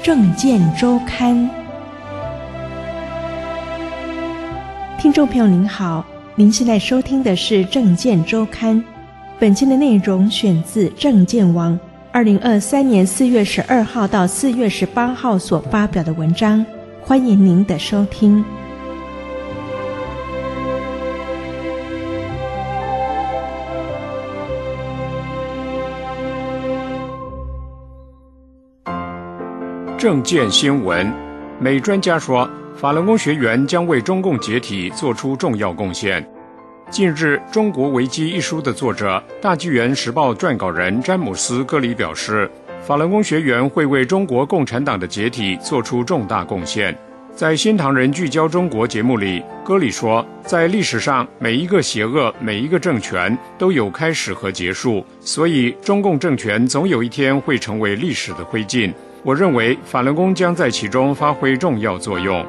政见周刊。听众朋友您好，您现在收听的是政见周刊，本期的内容选自政见网2023年4月12号到4月18号所发表的文章，欢迎您的收听。 政见新闻，美专家说，法轮功学员将为中共解体做出重要贡献。近日，《中国危机》一书的作者、大纪元时报撰稿人詹姆斯·戈里表示，法轮功学员会为中国共产党的解体做出重大贡献。在《新唐人聚焦中国》节目里，戈里说，在历史上，每一个邪恶、每一个政权都有开始和结束，所以中共政权总有一天会成为历史的灰烬。我认为法轮功将在其中发挥重要作用。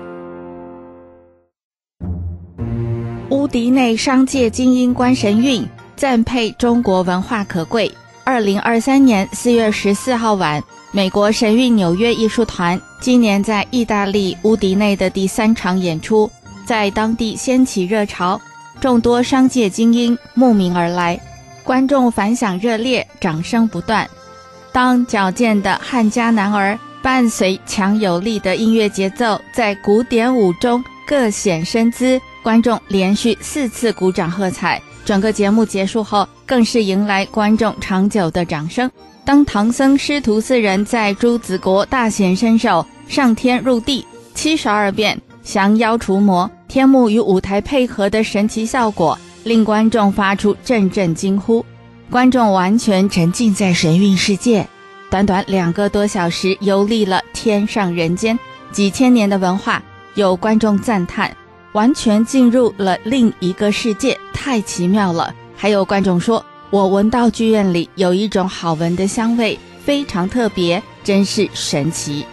乌迪内商界精英关神韵，赞佩中国文化可贵。2023年4月14号晚，美国神韵纽约艺术团今年在意大利乌迪内的第3场演出，在当地掀起热潮，众多商界精英慕名而来，观众反响热烈，掌声不断。当矫健的汉家男儿伴随强有力的音乐节奏，在古典舞中各显身姿，观众连续4次鼓掌喝彩。整个节目结束后，更是迎来观众长久的掌声。当唐僧师徒4人在朱子国大显身手，上天入地72变，降妖除魔，天幕与舞台配合的神奇效果，令观众发出阵阵惊呼。观众完全沉浸在神韵世界，短短2个多小时游历了天上人间，几千年的文化。有观众赞叹，完全进入了另一个世界，太奇妙了。还有观众说，我闻到剧院里有一种好闻的香味，非常特别，真是神奇。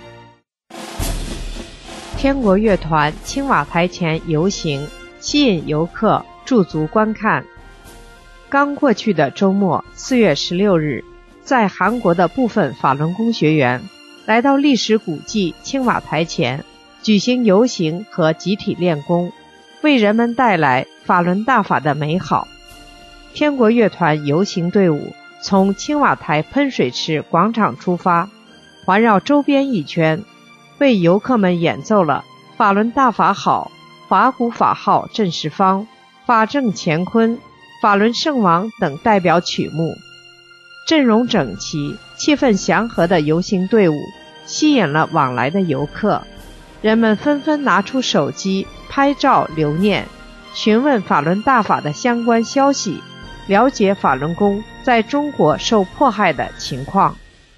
天国乐团青瓦台前游行，吸引游客驻足观看。刚过去的周末4月16日，在韩国的部分法轮功学员来到历史古迹青瓦台前举行游行和集体练功，为人们带来法轮大法的美好。天国乐团游行队伍从青瓦台喷水池广场出发，环绕周边一圈，为游客们演奏了法轮大法好、法鼓法号正十方、法正乾坤、法轮圣王等代表曲目。阵容整齐、气氛祥和的游行队伍吸引了往来的游客，人们纷纷拿出手机拍照留念，询问法轮大法的相关消息，了解法轮功在中国受迫害的情况。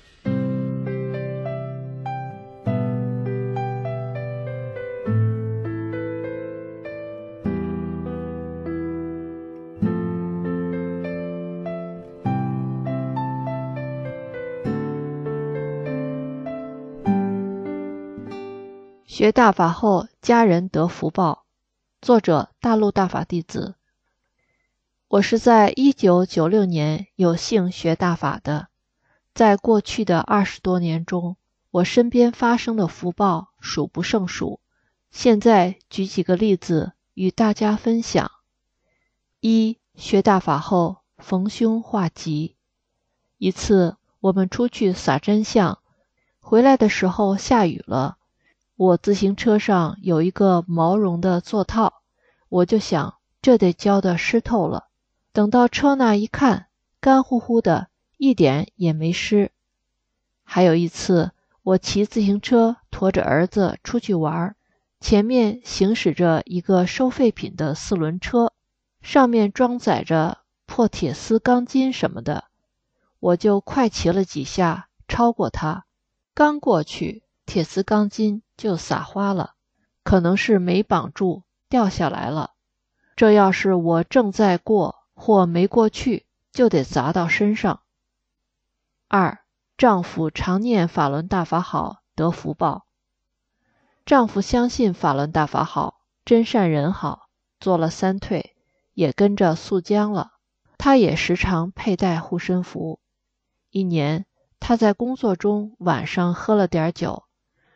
学大法后，家人得福报。作者：大陆大法弟子。我是在1996年有幸学大法的，在过去的20多年中，我身边发生的福报数不胜数。现在举几个例子与大家分享。1. 学大法后逢凶化吉。一次我们出去洒真相，回来的时候下雨了。我自行车上有一个毛绒的座套，我就想这得浇得湿透了。等到车那一看，干乎乎的，一点也没湿。还有一次，我骑自行车驮着儿子出去玩，前面行驶着一个收废品的4轮车，上面装载着破铁丝钢筋什么的，我就快骑了几下超过它，刚过去，铁丝钢筋就撒花了，可能是没绑住掉下来了。这要是我正在过或没过去，就得砸到身上。2. 丈夫常念法轮大法好，得福报。丈夫相信法轮大法好，真善人好，做了3退，也跟着肃江了。他也时常佩戴护身符。一年，他在工作中晚上喝了点酒，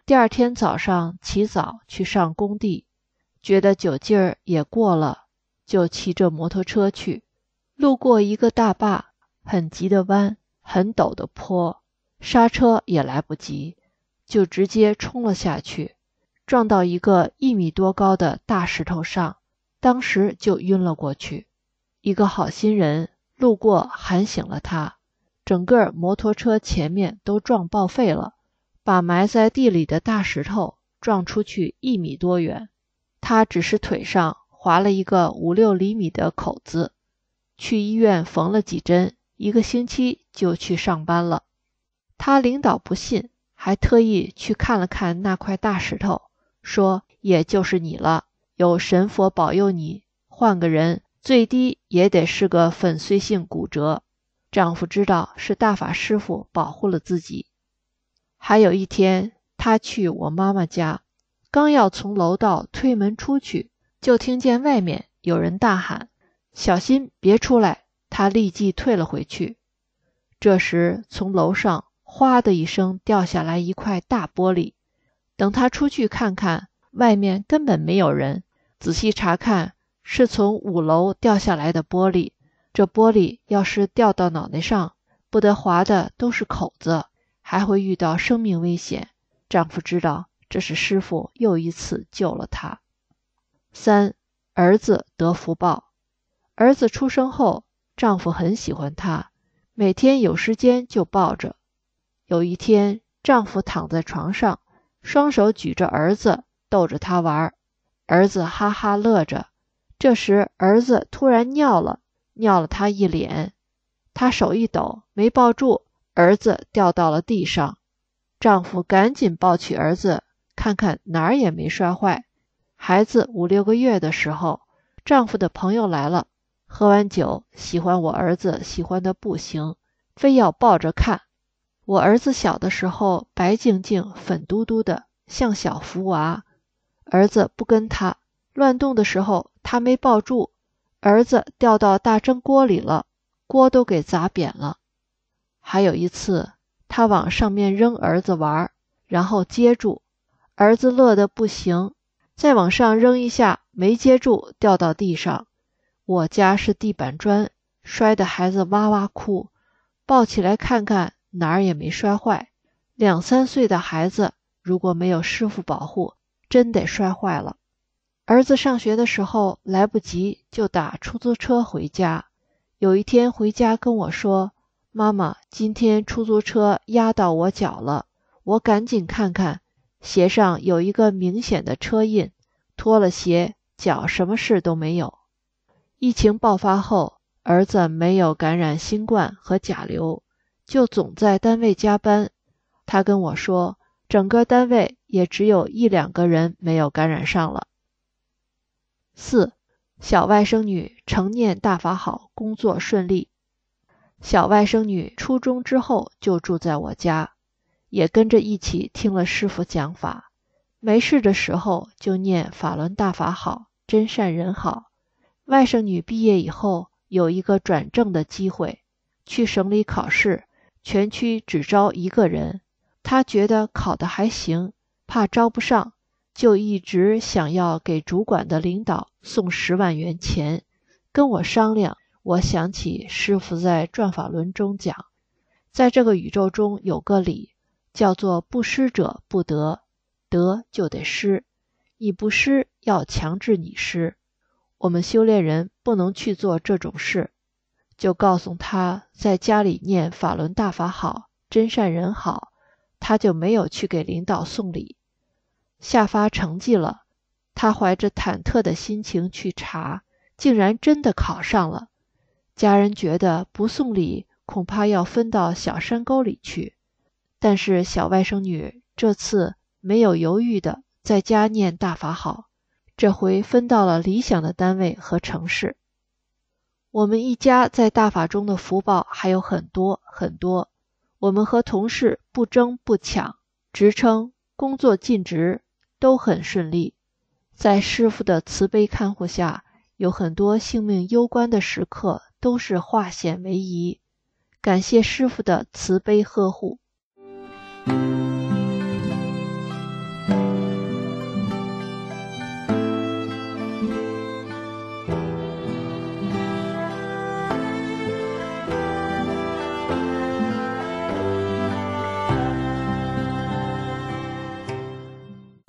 第二天早上起早去上工地，觉得酒劲儿也过了，就骑着摩托车去。路过一个大坝，很急的弯，很陡的坡，刹车也来不及，就直接冲了下去，撞到一个1米多高的大石头上，当时就晕了过去。一个好心人路过喊醒了他，整个摩托车前面都撞报废了，把埋在地里的大石头撞出去1米多远。他只是腿上划了一个5-6厘米的口子，去医院缝了几针，1个星期就去上班了。他领导不信，还特意去看了看那块大石头，说也就是你了，有神佛保佑你，换个人最低也得是个粉碎性骨折。丈夫知道是大法师父保护了自己。还有一天，他去我妈妈家，刚要从楼道推门出去，就听见外面有人大喊，小心别出来，他立即退了回去。这时从楼上哗的一声掉下来一块大玻璃，等他出去看看，外面根本没有人，仔细查看，是从5楼掉下来的玻璃。这玻璃要是掉到脑袋上，不得划的都是口子，还会遇到生命危险。丈夫知道这是师父又一次救了他。3. 儿子得福报。儿子出生后，丈夫很喜欢他，每天有时间就抱着。有一天，丈夫躺在床上，双手举着儿子，逗着他玩，儿子哈哈乐着。这时儿子突然尿了他一脸，他手一抖，没抱住，儿子掉到了地上。丈夫赶紧抱起儿子，看看哪儿也没摔坏。孩子5-6个月的时候，丈夫的朋友来了，喝完酒，喜欢我儿子喜欢的不行，非要抱着看。我儿子小的时候白净净粉嘟嘟的，像小福娃，儿子不跟他，乱动的时候他没抱住，儿子掉到大蒸锅里了，锅都给砸扁了。还有一次，他往上面扔儿子玩，然后接住，儿子乐得不行，再往上扔一下，没接住，掉到地上。我家是地板砖，摔得孩子哇哇哭，抱起来看看，哪儿也没摔坏。2-3岁的孩子，如果没有师父保护，真得摔坏了。儿子上学的时候来不及，就打出租车回家。有一天回家跟我说，妈妈，今天出租车压到我脚了。我赶紧看看，鞋上有一个明显的车印，脱了鞋，脚什么事都没有。疫情爆发后，儿子没有感染新冠和甲流，就总在单位加班。他跟我说，整个单位也只有1-2个人没有感染上了。4. 小外甥女成念大法好，工作顺利。小外甥女初中之后就住在我家，也跟着一起听了师父讲法，没事的时候就念法轮大法好，真善人好。外甥女毕业以后有一个转正的机会，去省里考试，全区只招1个人，她觉得考得还行，怕招不上，就一直想要给主管的领导送10万元钱。跟我商量，我想起师父在转法轮中讲，在这个宇宙中有个理，叫做不施者不得，得就得施，你不施要强制你施，我们修炼人不能去做这种事。就告诉他在家里念法轮大法好，真善人好，他就没有去给领导送礼。下发成绩了，他怀着忐忑的心情去查，竟然真的考上了。家人觉得不送礼恐怕要分到小山沟里去，但是小外甥女这次没有犹豫的在家念大法好，这回分到了理想的单位和城市。我们一家在大法中的福报还有很多很多，我们和同事不争不抢，职称、工作尽职都很顺利。在师父的慈悲看护下，有很多性命攸关的时刻都是化险为夷，感谢师父的慈悲呵护。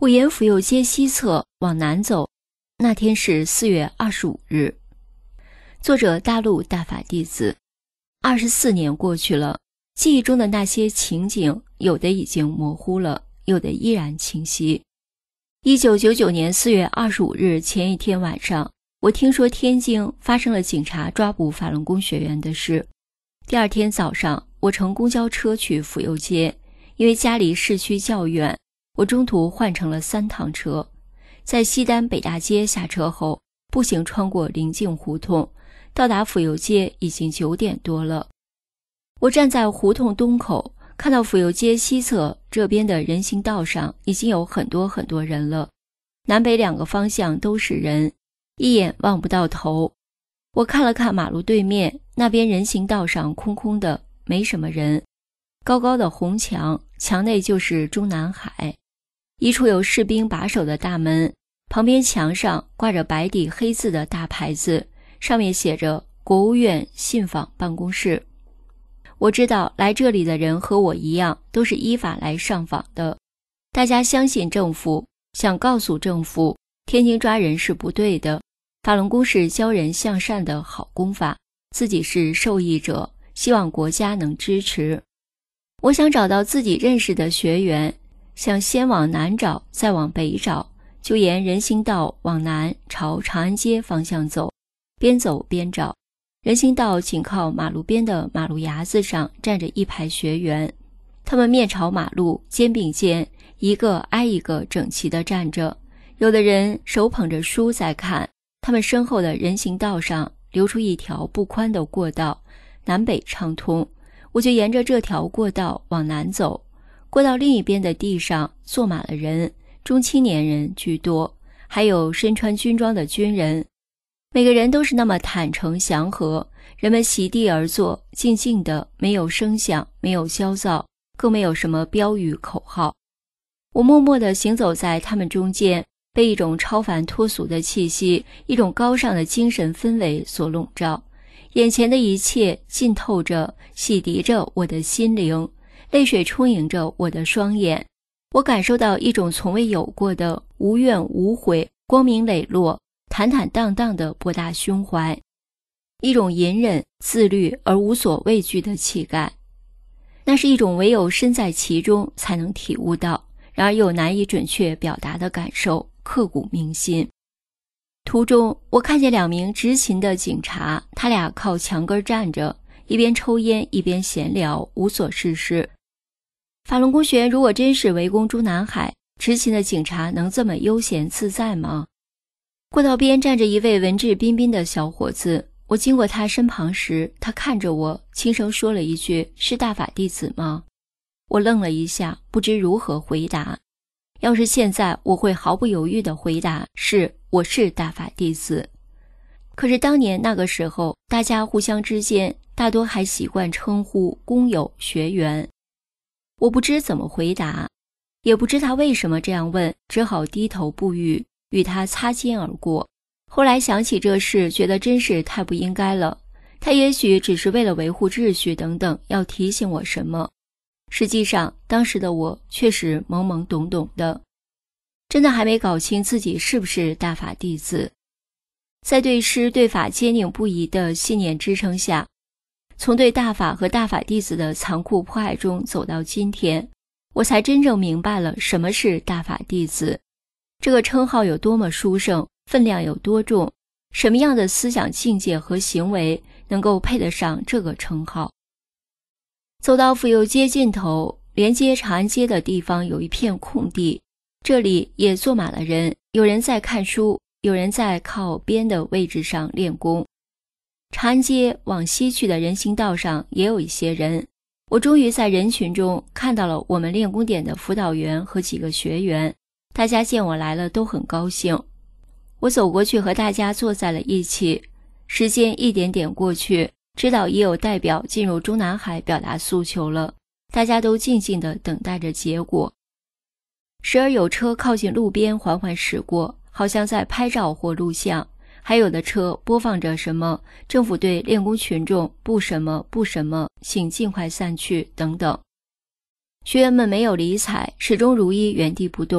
我沿府右街西侧往南走，那天是4月25日。作者大陆大法弟子。24年过去了，记忆中的那些情景，有的已经模糊了，有的依然清晰。1999年4月25日前一天晚上，我听说天津发生了警察抓捕法轮功学员的事。第二天早上，我乘公交车去府右街，因为家离市区较远，我中途换乘了3趟车。在西单北大街下车后，步行穿过临近胡同，到达府右街已经9点多了。我站在胡同东口，看到府右街西侧这边的人行道上已经有很多人了，南北2个方向都是人，一眼望不到头。我看了看马路对面，那边人行道上空空的，没什么人。高高的红墙，墙内就是中南海。一处有士兵把守的大门，旁边墙上挂着白底黑字的大牌子，上面写着国务院信访办公室。我知道来这里的人和我一样，都是依法来上访的。大家相信政府，想告诉政府，天津抓人是不对的，法轮功是教人向善的好功法，自己是受益者，希望国家能支持。我想找到自己认识的学员，想先往南找，再往北找，就沿人行道往南朝长安街方向走，边走边找。人行道紧靠马路边的马路牙子上站着一排学员，他们面朝马路，肩并肩，一个挨一个整齐地站着，有的人手捧着书在看。他们身后的人行道上留出一条不宽的过道，南北畅通。我就沿着这条过道往南走，过道另一边的地上坐满了人，中青年人居多，还有身穿军装的军人。每个人都是那么坦诚祥和，人们席地而坐，静静的，没有声响，没有焦躁，更没有什么标语口号。我默默地行走在他们中间，被一种超凡脱俗的气息，一种高尚的精神氛围所笼罩。眼前的一切浸透着，洗涤着我的心灵，泪水充盈着我的双眼。我感受到一种从未有过的无怨无悔、光明磊落、坦坦荡荡的博大胸怀，一种隐忍、自律而无所畏惧的气概。那是一种唯有身在其中才能体悟到，然而又难以准确表达的感受，刻骨铭心。途中我看见2名执勤的警察，他俩靠墙根站着，一边抽烟一边闲聊，无所事事。法轮功学员如果真是围攻中南海，执勤的警察能这么悠闲自在吗？过道边站着一位文质彬彬的小伙子，我经过他身旁时，他看着我，轻声说了一句：“是大法弟子吗？”我愣了一下，不知如何回答。要是现在，我会毫不犹豫地回答：“是，我是大法弟子。”可是当年那个时候，大家互相之间大多还习惯称呼工友、学员。我不知怎么回答，也不知他为什么这样问，只好低头不语，与他擦肩而过。后来想起这事，觉得真是太不应该了。他也许只是为了维护秩序等等，要提醒我什么。实际上，当时的我确实懵懵懂懂的，真的还没搞清自己是不是大法弟子。在对师对法坚定不移的信念支撑下，从对大法和大法弟子的残酷迫害中走到今天，我才真正明白了什么是大法弟子。这个称号有多么殊胜，分量有多重，什么样的思想境界和行为能够配得上这个称号。走到府右街尽头，连接长安街的地方有一片空地，这里也坐满了人，有人在看书，有人在靠边的位置上练功。长安街往西去的人行道上也有一些人，我终于在人群中看到了我们练功点的辅导员和几个学员，大家见我来了都很高兴。我走过去和大家坐在了一起，时间一点点过去，知道也有代表进入中南海表达诉求了，大家都静静地等待着结果。时而有车靠近路边缓缓驶过，好像在拍照或录像，还有的车播放着什么政府对练功群众不什么不什么，请尽快散去等等。学员们没有理睬，始终如一原地不动。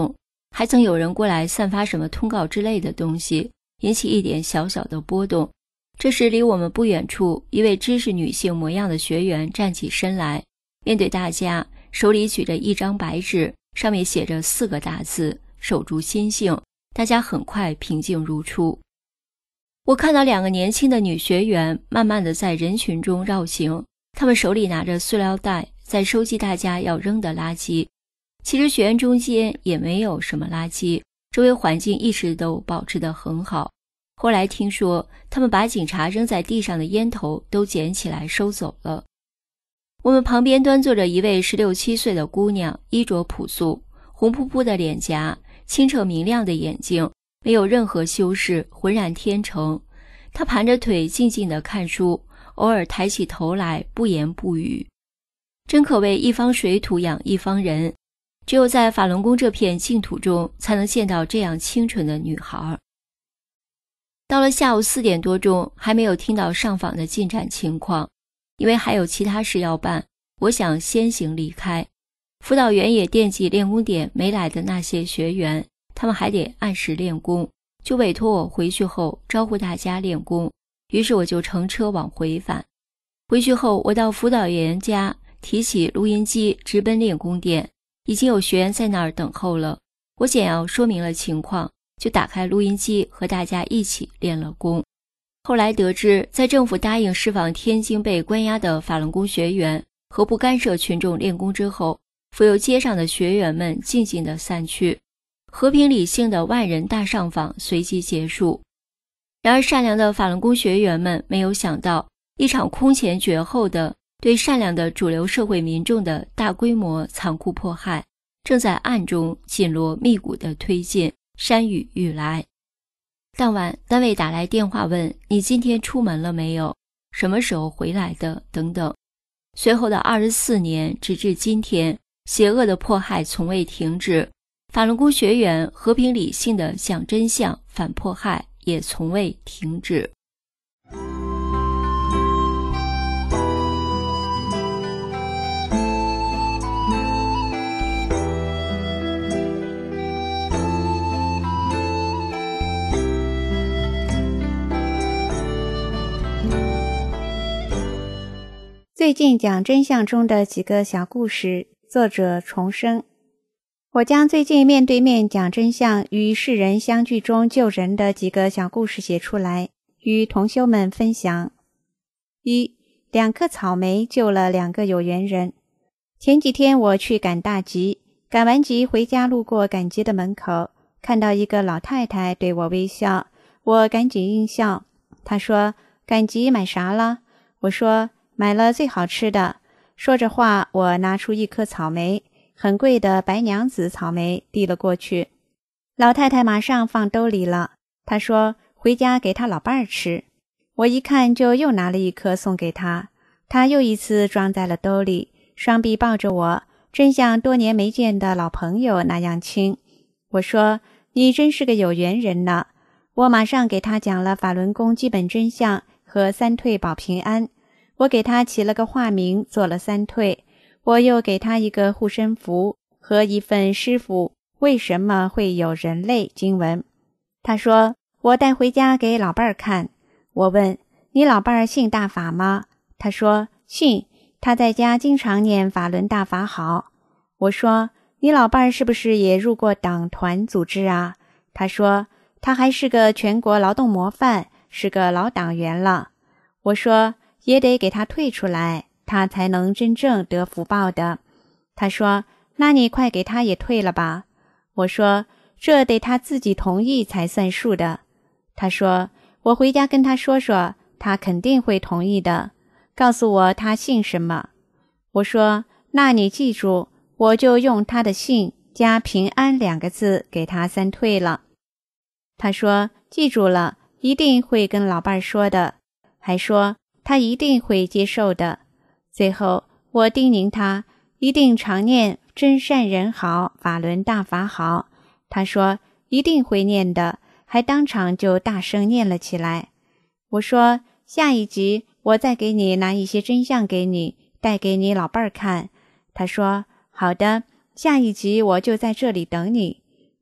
还曾有人过来散发什么通告之类的东西，引起一点小小的波动。这时离我们不远处，一位知识女性模样的学员站起身来，面对大家，手里举着一张白纸，上面写着4个大字：守住心性。大家很快平静如初。我看到2个年轻的女学员慢慢地在人群中绕行，她们手里拿着塑料袋，在收集大家要扔的垃圾。其实学员中间也没有什么垃圾，周围环境一直都保持得很好。后来听说他们把警察扔在地上的烟头都捡起来收走了。我们旁边端坐着一位16、17岁的姑娘，衣着朴素，红扑扑的脸颊，清澈明亮的眼睛，没有任何修饰，浑然天成。她盘着腿静静地看书，偶尔抬起头来不言不语。真可谓一方水土养一方人，只有在法轮功这片净土中才能见到这样清纯的女孩。到了下午4点多钟，还没有听到上访的进展情况，因为还有其他事要办，我想先行离开。辅导员也惦记练功点没来的那些学员，他们还得按时练功，就委托我回去后招呼大家练功。于是我就乘车往回返。回去后，我到辅导员家提起录音机，直奔练功点。已经有学员在那儿等候了，我简要说明了情况，就打开录音机和大家一起练了功。后来得知，在政府答应释放天津被关押的法轮功学员和不干涉群众练功之后，浮游街上的学员们静静地散去，和平理性的万人大上访随即结束。然而善良的法轮功学员们没有想到，一场空前绝后的对善良的主流社会民众的大规模残酷迫害，正在暗中紧锣密鼓地推进，山雨欲来。当晚单位打来电话问你今天出门了没有，什么时候回来的等等。随后的24年直至今天，邪恶的迫害从未停止，法轮功学员和平理性的讲真相反迫害也从未停止。 最近讲真相中的几个小故事，作者重生。我将最近面对面讲真相与世人相聚中救人的几个小故事写出来，与同修们分享。1. 2颗草莓救了2个有缘人。前几天我去赶大集，赶完集回家，路过赶集的门口，看到一个老太太对我微笑，我赶紧应笑。她说：“赶集买啥了？”我说：“买了最好吃的。”说着话，我拿出1颗草莓，很贵的白娘子草莓，递了过去。老太太马上放兜里了。她说回家给她老伴儿吃。我一看就又拿了1颗送给她，她又一次装在了兜里，双臂抱着我，真像多年没见的老朋友那样亲。我说：“你真是个有缘人呢。”我马上给她讲了法轮功基本真相和3退保平安。我给他起了个化名，做了3退。我又给他一个护身符和一份师父为什么会有人类经文。他说我带回家给老伴儿看。我问你老伴儿信大法吗？他说信，他在家经常念法轮大法好。我说你老伴儿是不是也入过党团组织啊？他说他还是个全国劳动模范，是个老党员了。我说也得给他退出来，他才能真正得福报的。他说那你快给他也退了吧。我说这得他自己同意才算数的。他说我回家跟他说说，他肯定会同意的，告诉我他姓什么。我说那你记住，我就用他的姓加平安2个字给他3退了。他说记住了，一定会跟老伴儿说的，还说他一定会接受的。最后我叮咛他一定常念真善人好，法轮大法好。他说一定会念的，还当场就大声念了起来。我说下一集我再给你拿一些真相给你，带给你老伴儿看。他说好的，下一集我就在这里等你。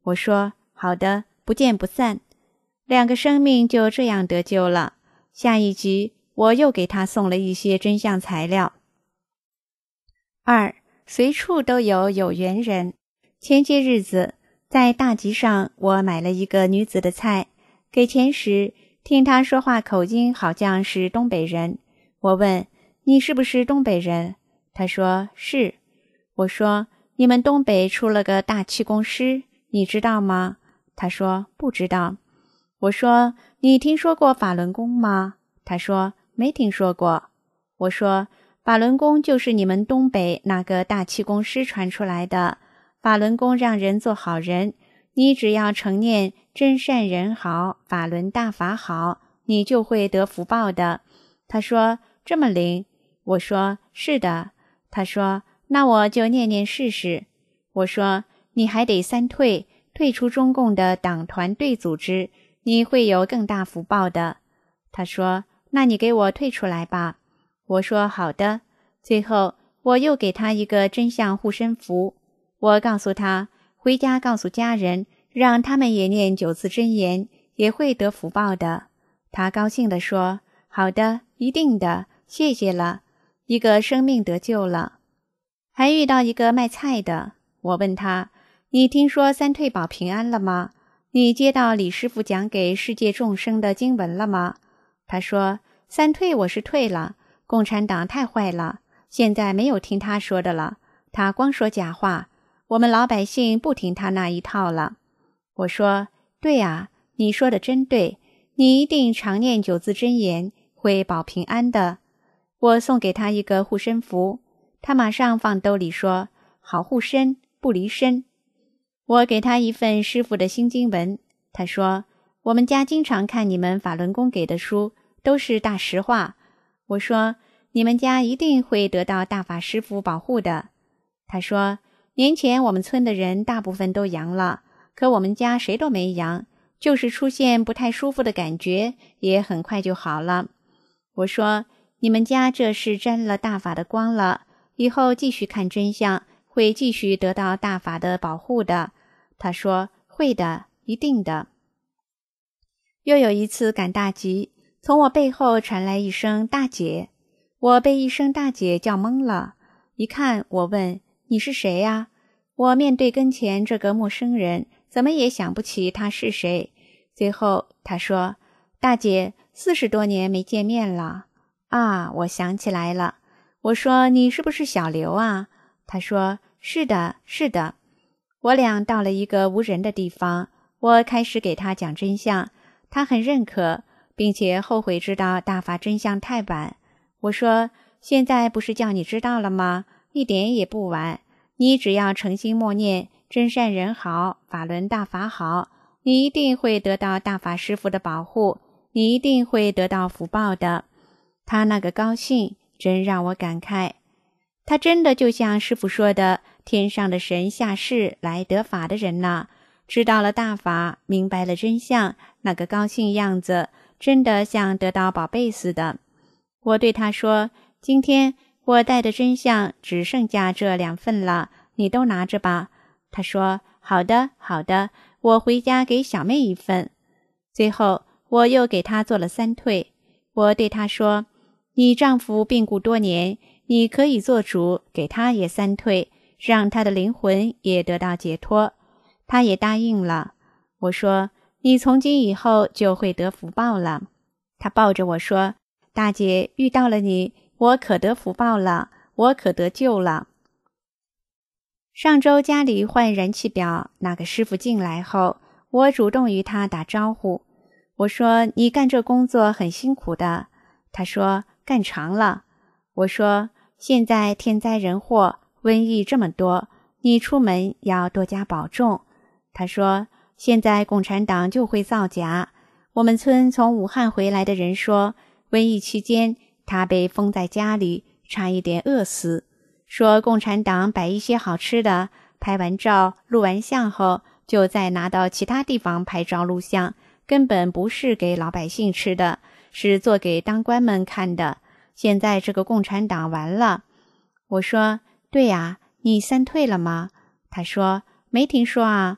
我说好的，不见不散。2个生命就这样得救了。下一集我又给他送了一些真相材料。2. 随处都有有缘人。前些日子在大集上，我买了一个女子的菜，给钱时听她说话口音好像是东北人。我问你是不是东北人？她说是。我说你们东北出了个大气功师，你知道吗？她说不知道。我说你听说过法轮功吗？她说没听说过。我说法轮功就是你们东北那个大气功师传出来的，法轮功让人做好人，你只要常念真善人好，法轮大法好，你就会得福报的。她说这么灵？我说是的。她说那我就念念试试。我说你还得3退，退出中共的党团队组织，你会有更大福报的。她说那你给我退出来吧。我说好的。最后我又给她一个真相护身符，我告诉她回家告诉家人，让他们也念9字真言，也会得福报的。她高兴地说好的，一定的，谢谢了。一个生命得救了。还遇到一个卖菜的，我问他你听说3退保平安了吗？你接到李师傅讲给世界众生的经文了吗？他说3退我是退了，共产党太坏了，现在没有听他说的了，他光说假话，我们老百姓不听他那一套了。我说对啊，你说的真对，你一定常念9字真言，会保平安的。我送给他一个护身符，他马上放兜里说好护身，不离身。我给他一份师父的新经文，他说我们家经常看你们法轮功给的书，都是大实话。我说你们家一定会得到大法师父保护的。他说年前我们村的人大部分都阳了，可我们家谁都没阳，就是出现不太舒服的感觉，也很快就好了。我说你们家这是沾了大法的光了，以后继续看真相，会继续得到大法的保护的。他说会的，一定的。又有一次赶大集，从我背后传来一声大姐，我被一声大姐叫懵了。一看，我问你是谁呀？我面对跟前这个陌生人，怎么也想不起他是谁。最后他说大姐40多年没见面了。啊，我想起来了。我说你是不是小刘啊？他说是的，是的。我俩到了一个无人的地方，我开始给他讲真相，他很认可，并且后悔知道大法真相太晚。我说现在不是叫你知道了吗？一点也不晚，你只要诚心默念真善人好，法轮大法好，你一定会得到大法师父的保护，你一定会得到福报的。他那个高兴真让我感慨，他真的就像师父说的，天上的神下世来得法的人呐，知道了大法，明白了真相，那个高兴样子真的像得到宝贝似的。我对他说，今天我带的真相只剩下这2份了，你都拿着吧。他说好的，好的，我回家给小妹一份。最后我又给他做了3退。我对他说，你丈夫病故多年，你可以做主，给他也3退，让他的灵魂也得到解脱。他也答应了。我说你从今以后就会得福报了。他抱着我说，大姐遇到了你，我可得福报了，我可得救了。上周家里换燃气表，那个师傅进来后，我主动与他打招呼。我说你干这工作很辛苦的。他说干长了。我说现在天灾人祸，瘟疫这么多，你出门要多加保重。他说现在共产党就会造假，我们村从武汉回来的人说，瘟疫期间他被封在家里，差一点饿死，说共产党摆一些好吃的，拍完照录完像后就再拿到其他地方拍照录像，根本不是给老百姓吃的，是做给当官们看的。现在这个共产党完了。我说对呀，你3退了吗？他说没听说啊。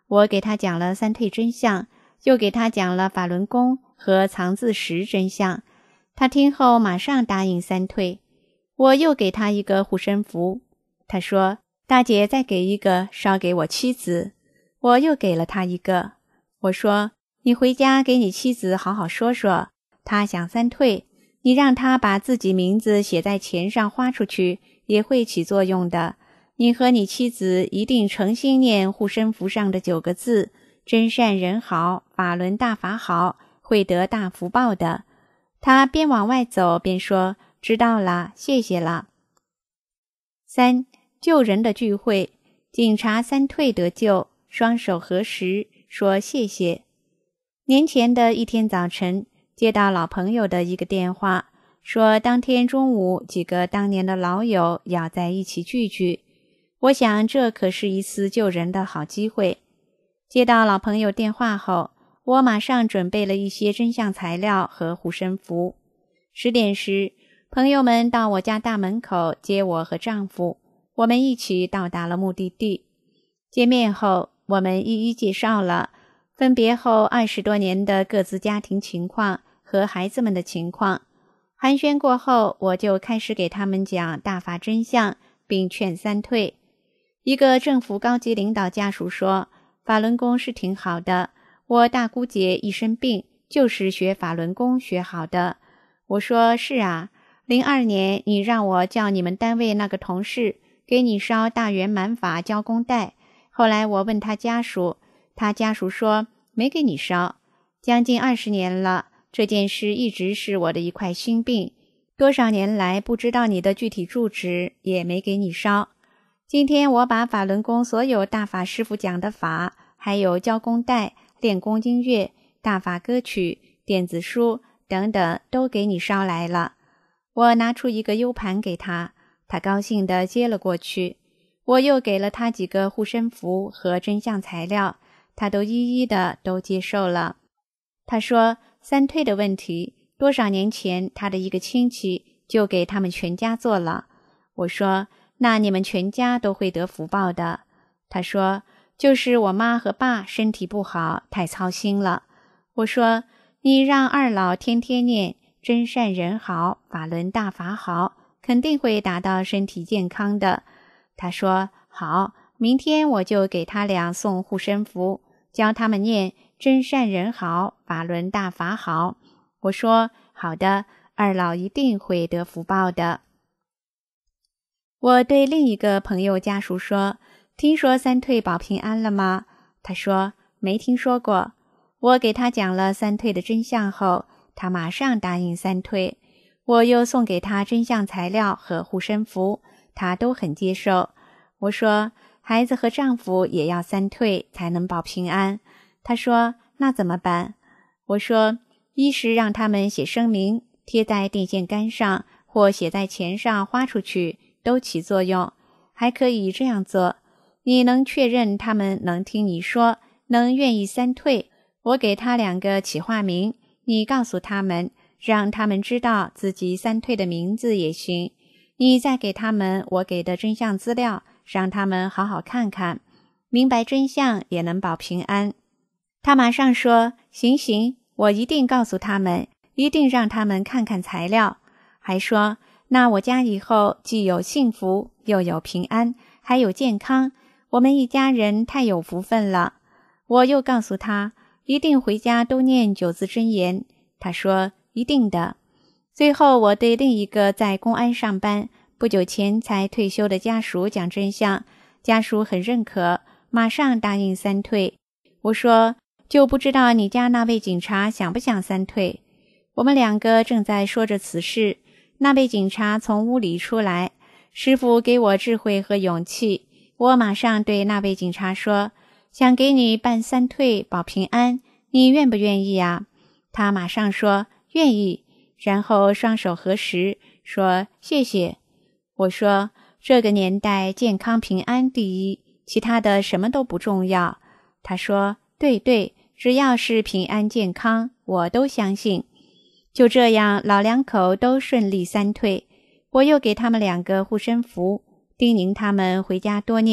我给他讲了三退真相，又给他讲了法轮功和藏字石真相。他听后马上答应三退。我又给他一个护身符，他说：大姐再给一个，捎给我妻子。我又给了他一个。我说：你回家给你妻子好好说说，她想三退，你让她把自己名字写在钱上花出去，也会起作用的。你和你妻子一定诚心念护身符上的9个字：真善人好，法轮大法好，会得大福报的。他边往外走边说：知道了，谢谢了。3. 救人的聚会，警察三退得救，双手合十说谢谢。年前的一天早晨，接到老朋友的一个电话，说当天中午几个当年的老友要在一起聚聚。我想这可是一次救人的好机会。接到老朋友电话后，我马上准备了一些真相材料和护身符。10点时，朋友们到我家大门口接我和丈夫，我们一起到达了目的地。见面后，我们一一介绍了分别后20多年的各自家庭情况和孩子们的情况。寒暄过后，我就开始给他们讲大法真相，并劝三退。一个政府高级领导家属说：法轮功是挺好的，我大姑姐一身病就是学法轮功学好的。我说：是啊，02年你让我叫你们单位那个同事给你烧大圆满法交工带，后来我问他家属，他家属说没给你烧。将近20年了，这件事一直是我的一块心病，多少年来不知道你的具体住址，也没给你烧。今天我把法轮功所有大法师父讲的法，还有交工带、练功音乐、大法歌曲、电子书等等都给你烧来了。我拿出一个 U 盘给他，他高兴地接了过去。我又给了他几个护身符和真相材料，他都一一的都接受了。他说三退的问题，多少年前他的一个亲戚就给他们全家做了。我说那你们全家都会得福报的。他说就是我妈和爸身体不好，太操心了。我说你让二老天天念真善人好，法轮大法好，肯定会达到身体健康的。他说好，明天我就给他俩送护身符，教他们念真善人好，法轮大法好。我说好的，二老一定会得福报的。我对另一个朋友家属说，听说三退保平安了吗？他说没听说过。我给他讲了三退的真相后，他马上答应三退。我又送给他真相材料和护身符，他都很接受。我说孩子和丈夫也要三退才能保平安。他说那怎么办？我说一是让他们写声明，贴在电线杆上或写在钱上花出去，都起作用。还可以这样做，你能确认他们能听你说，能愿意三退，我给他2个企划名，你告诉他们，让他们知道自己三退的名字也行。你再给他们我给的真相资料，让他们好好看看，明白真相也能保平安。他马上说行，我一定告诉他们，一定让他们看看材料。还说那我家以后既有幸福，又有平安，还有健康，我们一家人太有福分了。我又告诉他一定回家都念9字真言。他说一定的。最后我对另一个在公安上班，不久前才退休的家属讲真相，家属很认可，马上答应三退。我说就不知道你家那位警察想不想三退。我们2个正在说着此事，那位警察从屋里出来，师父给我智慧和勇气，我马上对那位警察说，想给你办三退保平安，你愿不愿意啊？他马上说愿意，然后双手合十说谢谢。我说这个年代健康平安第一，其他的什么都不重要。他说对，只要是平安健康，我都相信。就这样老2口都顺利三退。我又给他们2个护身符，叮咛他们回家多念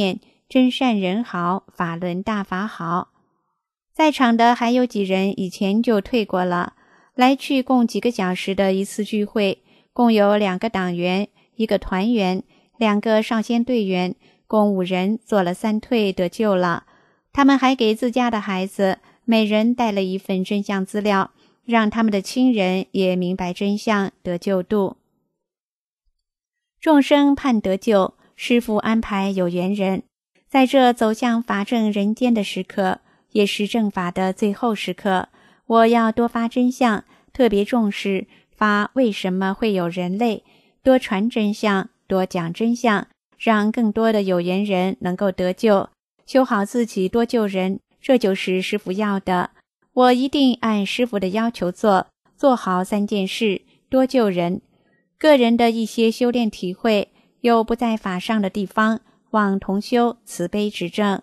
真善人好，法轮大法好。在场的还有几人以前就退过了，来去共几个小时的一次聚会，共有2个党员、1个团员、2个少先队员，共5人做了3退得救了。他们还给自家的孩子每人带了一份真相资料，让他们的亲人也明白真相，得救度。众生盼得救，师父安排有缘人，在这走向法正人间的时刻，也是正法的最后时刻，我要多发真相，特别重视法为什么会有人类，多传真相，多讲真相，让更多的有缘人能够得救，修好自己，多救人，这就是师父要的。我一定按师父的要求做，做好3件事，多救人。个人的一些修炼体会，有不在法上的地方，望同修慈悲指正。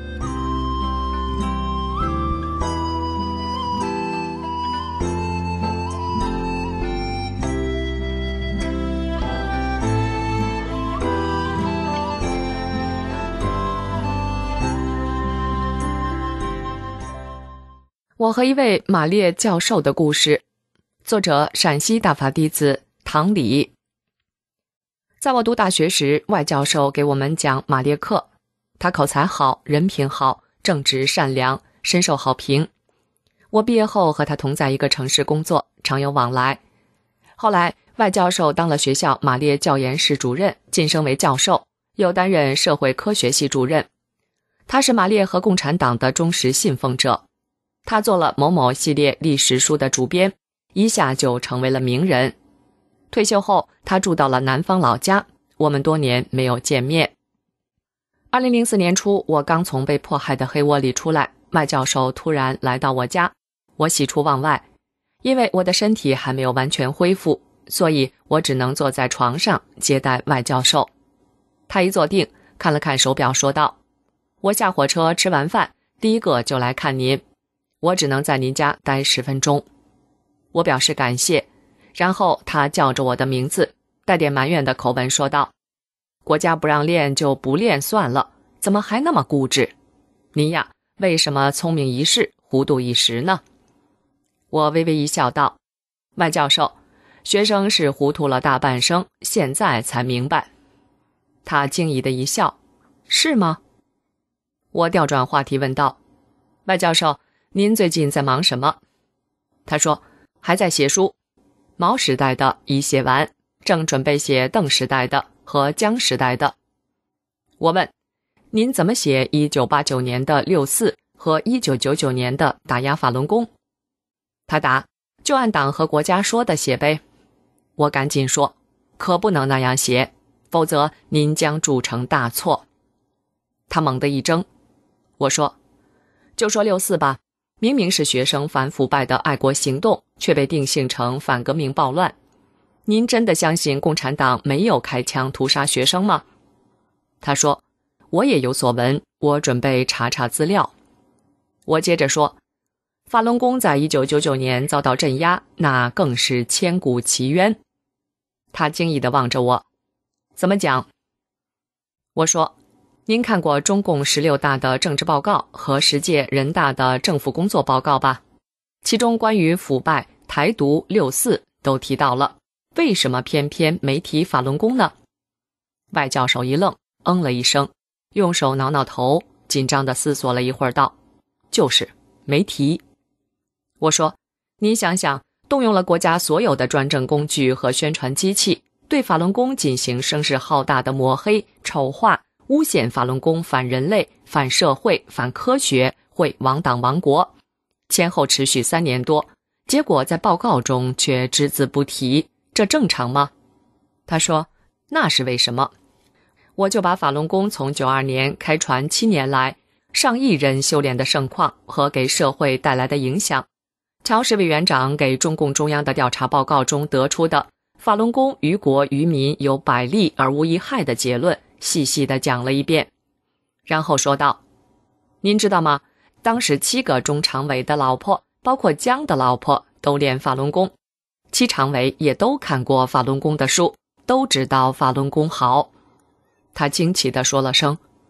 我和一位马列教授的故事，作者陕西大法弟子唐礼。在我读大学时，外教授给我们讲马列课，他口才好，人品好，正直善良，深受好评。我毕业后和他同在一个城市工作，常有往来。后来外教授当了学校马列教研室主任，晋升为教授，又担任社会科学系主任。他是马列和共产党的忠实信奉者。他做了某某系列历史书的主编，一下就成为了名人。退休后，他住到了南方老家，我们多年没有见面。2004年初，我刚从被迫害的黑窝里出来，外教授突然来到我家，我喜出望外。因为我的身体还没有完全恢复，所以我只能坐在床上接待外教授。他一坐定，看了看手表，说道：我下火车吃完饭，第一个就来看您，我只能在您家待10分钟。我表示感谢，然后他叫着我的名字，带点埋怨的口吻说道：国家不让练就不练算了，怎么还那么固执？您呀，为什么聪明一世，糊涂一时呢？我微微一笑道：外教授，学生是糊涂了大半生，现在才明白。他惊疑的一笑：是吗？我调转话题问道：外教授，您最近在忙什么？他说：还在写书，毛时代的已写完，正准备写邓时代的和江时代的。我问：您怎么写1989年的6四和1999年的打压法轮功？他答：就按党和国家说的写呗。我赶紧说：可不能那样写，否则您将铸成大错。他猛地一怔。我说：就说6四吧，明明是学生反腐败的爱国行动，却被定性成反革命暴乱。您真的相信共产党没有开枪屠杀学生吗？他说：我也有所闻，我准备查查资料。我接着说：法轮功在1999年遭到镇压，那更是千古奇冤。他惊异地望着我：怎么讲？我说：您看过中共16大的政治报告和10届人大的政府工作报告吧？其中关于腐败、台独、6四都提到了，为什么偏偏没提法轮功呢？外教授一愣，了一声，用手挠挠头，紧张地思索了一会儿，道：就是没提。我说：您想想，动用了国家所有的专政工具和宣传机器，对法轮功进行声势浩大的抹黑、丑化、诬陷法轮功反人类、反社会、反科学，会亡党亡国，前后持续3年多，结果在报告中却只字不提，这正常吗？他说：那是为什么？我就把法轮功从92年开传7年来上亿人修炼的盛况和给社会带来的影响，乔石委员长给中共中央的调查报告中得出的法轮功于国于民有百利而无一害的结论细细地讲了一遍，然后说道：您知道吗？当时7个中常委的老婆，包括江的老婆，都练法轮功，7常委也都看过法轮功的书，都知道法轮功好。他惊奇地说了声：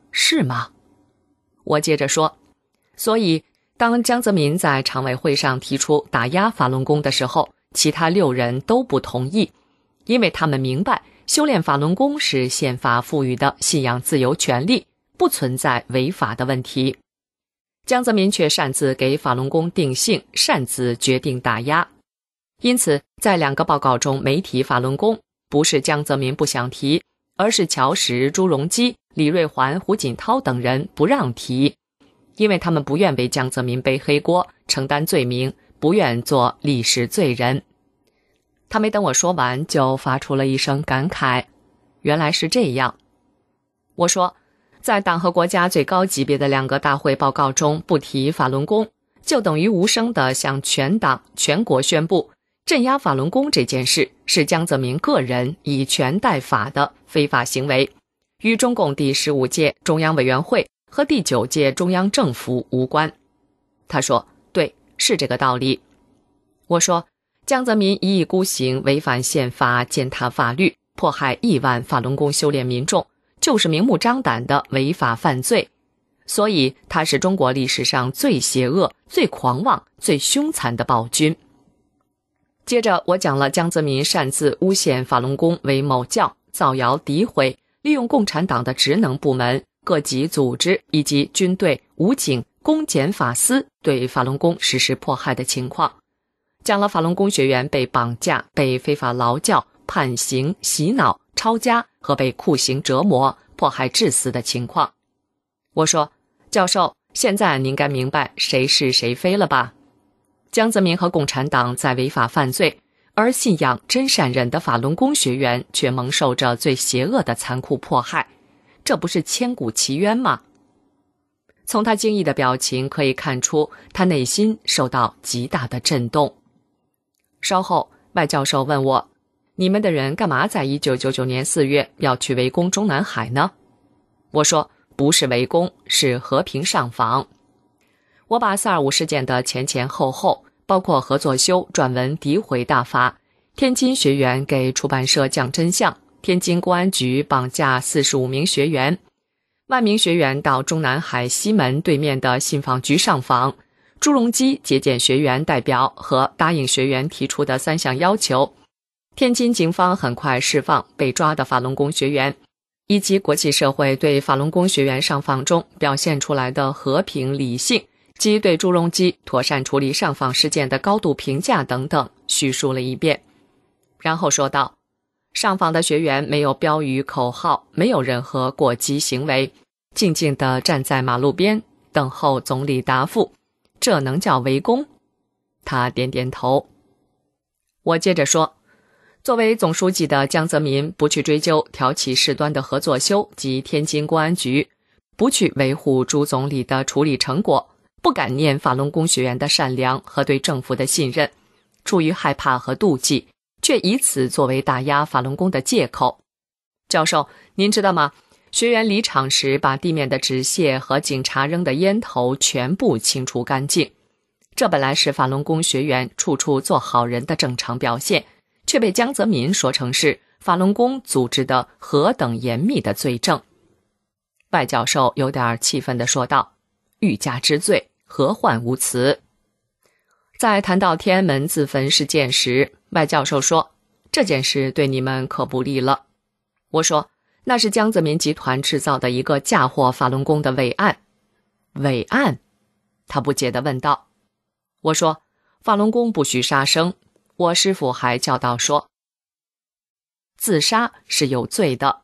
是吗？我接着说，所以当江泽民在常委会上提出打压法轮功的时候，其他6人都不同意，因为他们明白修炼法轮功是宪法赋予的信仰自由权利，不存在违法的问题。江泽民却擅自给法轮功定性，擅自决定打压。因此在2个报告中没提法轮功，不是江泽民不想提，而是乔石、朱镕基、李瑞环、胡锦涛等人不让提，因为他们不愿为江泽民背黑锅，承担罪名，不愿做历史罪人。他没等我说完，就发出了一声感慨，原来是这样。我说，在党和国家最高级别的2个大会报告中不提法轮功，就等于无声地向全党全国宣布，镇压法轮功这件事是江泽民个人以权代法的非法行为，与中共第15届中央委员会和第9届中央政府无关。他说，对，是这个道理。我说，江泽民一意孤行，违反宪法，践踏法律，迫害亿万法轮功修炼民众，就是明目张胆的违法犯罪，所以他是中国历史上最邪恶、最狂妄、最凶残的暴君。接着我讲了江泽民擅自诬陷法轮功为某教，造谣诋毁，利用共产党的职能部门、各级组织以及军队、武警、公检法司对法轮功实施迫害的情况，讲了法轮功学员被绑架、被非法劳教、判刑、洗脑、抄家和被酷刑折磨、迫害致死的情况。我说，教授，现在您该明白谁是谁非了吧？江泽民和共产党在违法犯罪，而信仰真善忍的法轮功学员却蒙受着最邪恶的残酷迫害，这不是千古奇冤吗？从他惊异的表情可以看出，他内心受到极大的震动。稍后，外教授问我，你们的人干嘛在1999年4月要去围攻中南海呢？我说，不是围攻，是和平上访。我把425事件的前前后后，包括何作修撰文诋毁大法，天津学员给出版社讲真相，天津公安局绑架45名学员，万名学员到中南海西门对面的信访局上访，朱镕基接见学员代表和答应学员提出的3项要求，天津警方很快释放被抓的法轮功学员，以及国际社会对法轮功学员上访中表现出来的和平理性及对朱镕基妥善处理上访事件的高度评价等等，叙述了一遍。然后说道，上访的学员没有标语口号，没有任何过激行为，静静地站在马路边等候总理答复，这能叫围攻？他点点头。我接着说，作为总书记的江泽民不去追究挑起事端的何作修及天津公安局，不去维护朱总理的处理成果，不感念法轮功学员的善良和对政府的信任，出于害怕和妒忌，却以此作为打压法轮功的借口。教授，您知道吗？学员离场时把地面的纸屑和警察扔的烟头全部清除干净，这本来是法轮功学员处处做好人的正常表现，却被江泽民说成是法轮功组织的何等严密的罪证。外教授有点气愤地说道，欲加之罪，何患无辞。在谈到天安门自焚事件时，外教授说，这件事对你们可不利了。我说，那是江泽民集团制造的一个嫁祸法轮功的伪案。伪案？他不解地问道。我说，法轮功不许杀生，我师父还教导说，自杀是有罪的。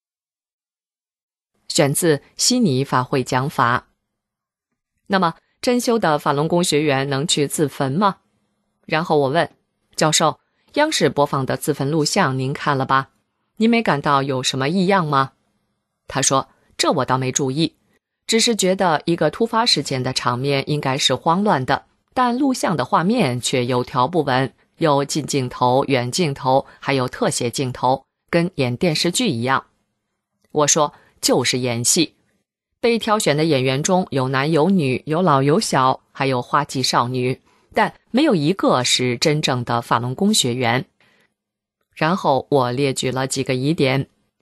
选自悉尼法会讲法。那么真修的法轮功学员能去自焚吗？然后我问教授，央视播放的自焚录像您看了吧？您没感到有什么异样吗？他说，这我倒没注意，只是觉得一个突发事件的场面应该是慌乱的，但录像的画面却有条不紊，有近镜头、远镜头，还有特写镜头，跟演电视剧一样。我说，就是演戏。被挑选的演员中有男有女，有老有小，还有花季少女，但没有一个是真正的法轮功学员。然后我列举了几个疑点。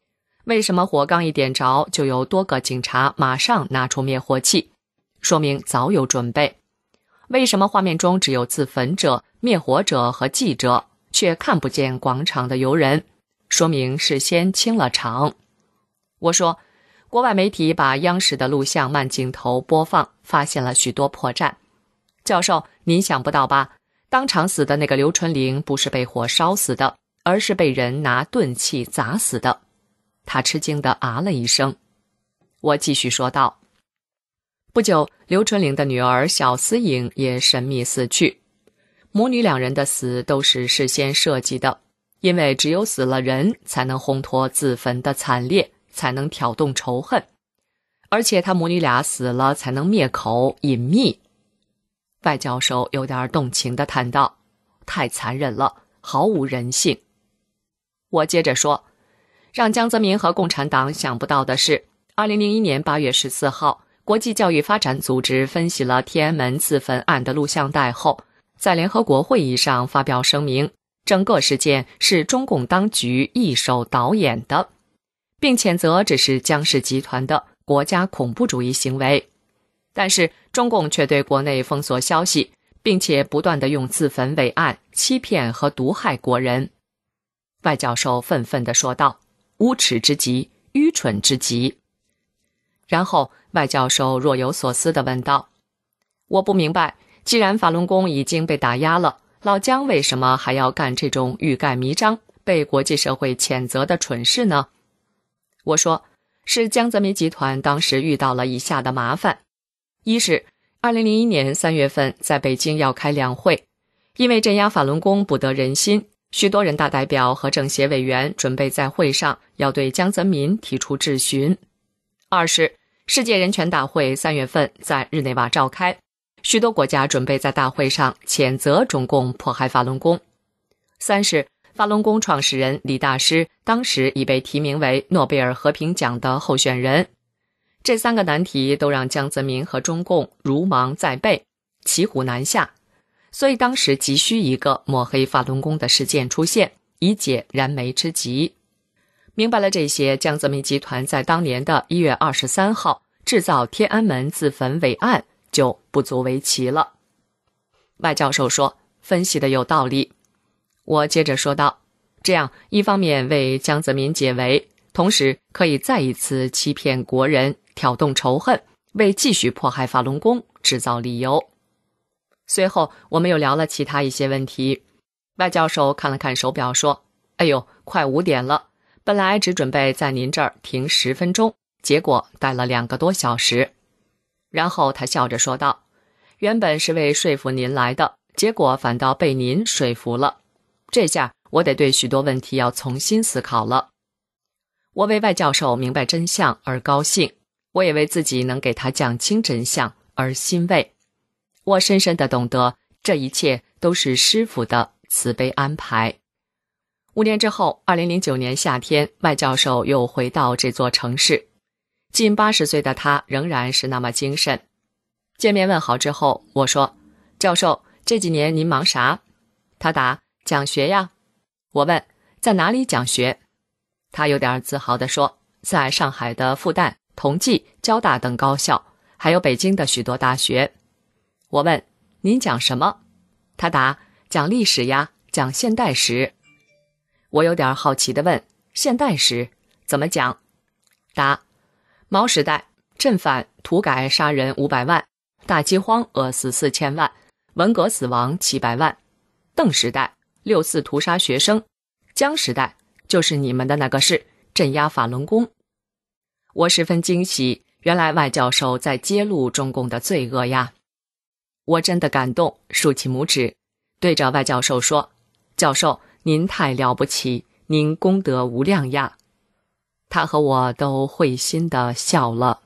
为什么火刚一点着，就有多个警察马上拿出灭火器？说明早有准备。为什么画面中只有自焚者、灭火者和记者，却看不见广场的游人？说明事先清了场。我说，国外媒体把央视的录像慢镜头播放，发现了许多破绽。教授，您想不到吧？当场死的那个刘春玲不是被火烧死的，而是被人拿钝器砸死的。他吃惊地啊了一声。我继续说道，不久，刘春玲的女儿小思颖也神秘死去。母女两人的死都是事先设计的，因为只有死了人，才能烘托自焚的惨烈，才能挑动仇恨。而且他母女俩死了，才能灭口隐秘。外教授有点动情地谈道，太残忍了，毫无人性。我接着说，让江泽民和共产党想不到的是，2001年8月14号，国际教育发展组织分析了天安门自焚案的录像带后，在联合国会议上发表声明，整个事件是中共当局一手导演的，并谴责这是江氏集团的国家恐怖主义行为。但是中共却对国内封锁消息，并且不断地用自焚为案，欺骗和毒害国人。外教授愤愤地说道，无耻之极，愚蠢之极。然后外教授若有所思地问道，我不明白，既然法轮功已经被打压了，老江为什么还要干这种欲盖弥彰、被国际社会谴责的蠢事呢？我说，是江泽民集团当时遇到了以下的麻烦。一是2001年3月份在北京要开两会，因为镇压法轮功不得人心，许多人大代表和政协委员准备在会上要对江泽民提出质询。二是世界人权大会3月份在日内瓦召开，许多国家准备在大会上谴责中共迫害法轮功。三是法轮功创始人李大师当时已被提名为诺贝尔和平奖的候选人。这三个难题都让江泽民和中共如芒在背，骑虎难下，所以当时急需一个抹黑法轮功的事件出现，以解燃眉之急。明白了这些，江泽民集团在当年的1月23号制造天安门自焚伪案就不足为奇了。外教授说，分析的有道理。我接着说道，这样一方面为江泽民解围，同时可以再一次欺骗国人，挑动仇恨，为继续迫害法轮功制造理由。随后我们又聊了其他一些问题。外教授看了看手表说，哎呦，快5点了，本来只准备在您这儿停10分钟，结果待了2个多小时。然后他笑着说道，原本是为说服您来的，结果反倒被您说服了。这下我得对许多问题要重新思考了。我为外教授明白真相而高兴，我也为自己能给他讲清真相而欣慰。我深深地懂得，这一切都是师父的慈悲安排。5年之后，2009年夏天，外教授又回到这座城市。近80岁的他仍然是那么精神。见面问好之后，我说，教授，这几年您忙啥？他答，讲学呀。我问，在哪里讲学？他有点自豪地说，在上海的复旦、同济、交大等高校，还有北京的许多大学。我问，您讲什么？他答，讲历史呀，讲现代史。我有点好奇地问，现代史怎么讲？答，毛时代镇反土改杀人500万，大饥荒饿死4000万，文革死亡700万。邓时代6·4屠杀学生，江时代就是你们的那个事，镇压法轮功。我十分惊喜，原来外教授在揭露中共的罪恶呀。我真的感动，竖起拇指，对着外教授说，教授，您太了不起，您功德无量呀。他和我都会心地笑了。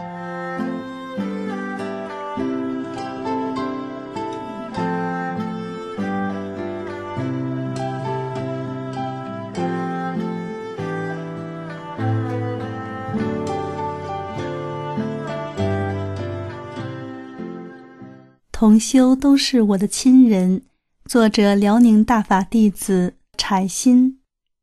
同修都是我的亲人。作者：辽宁大法弟子柴心。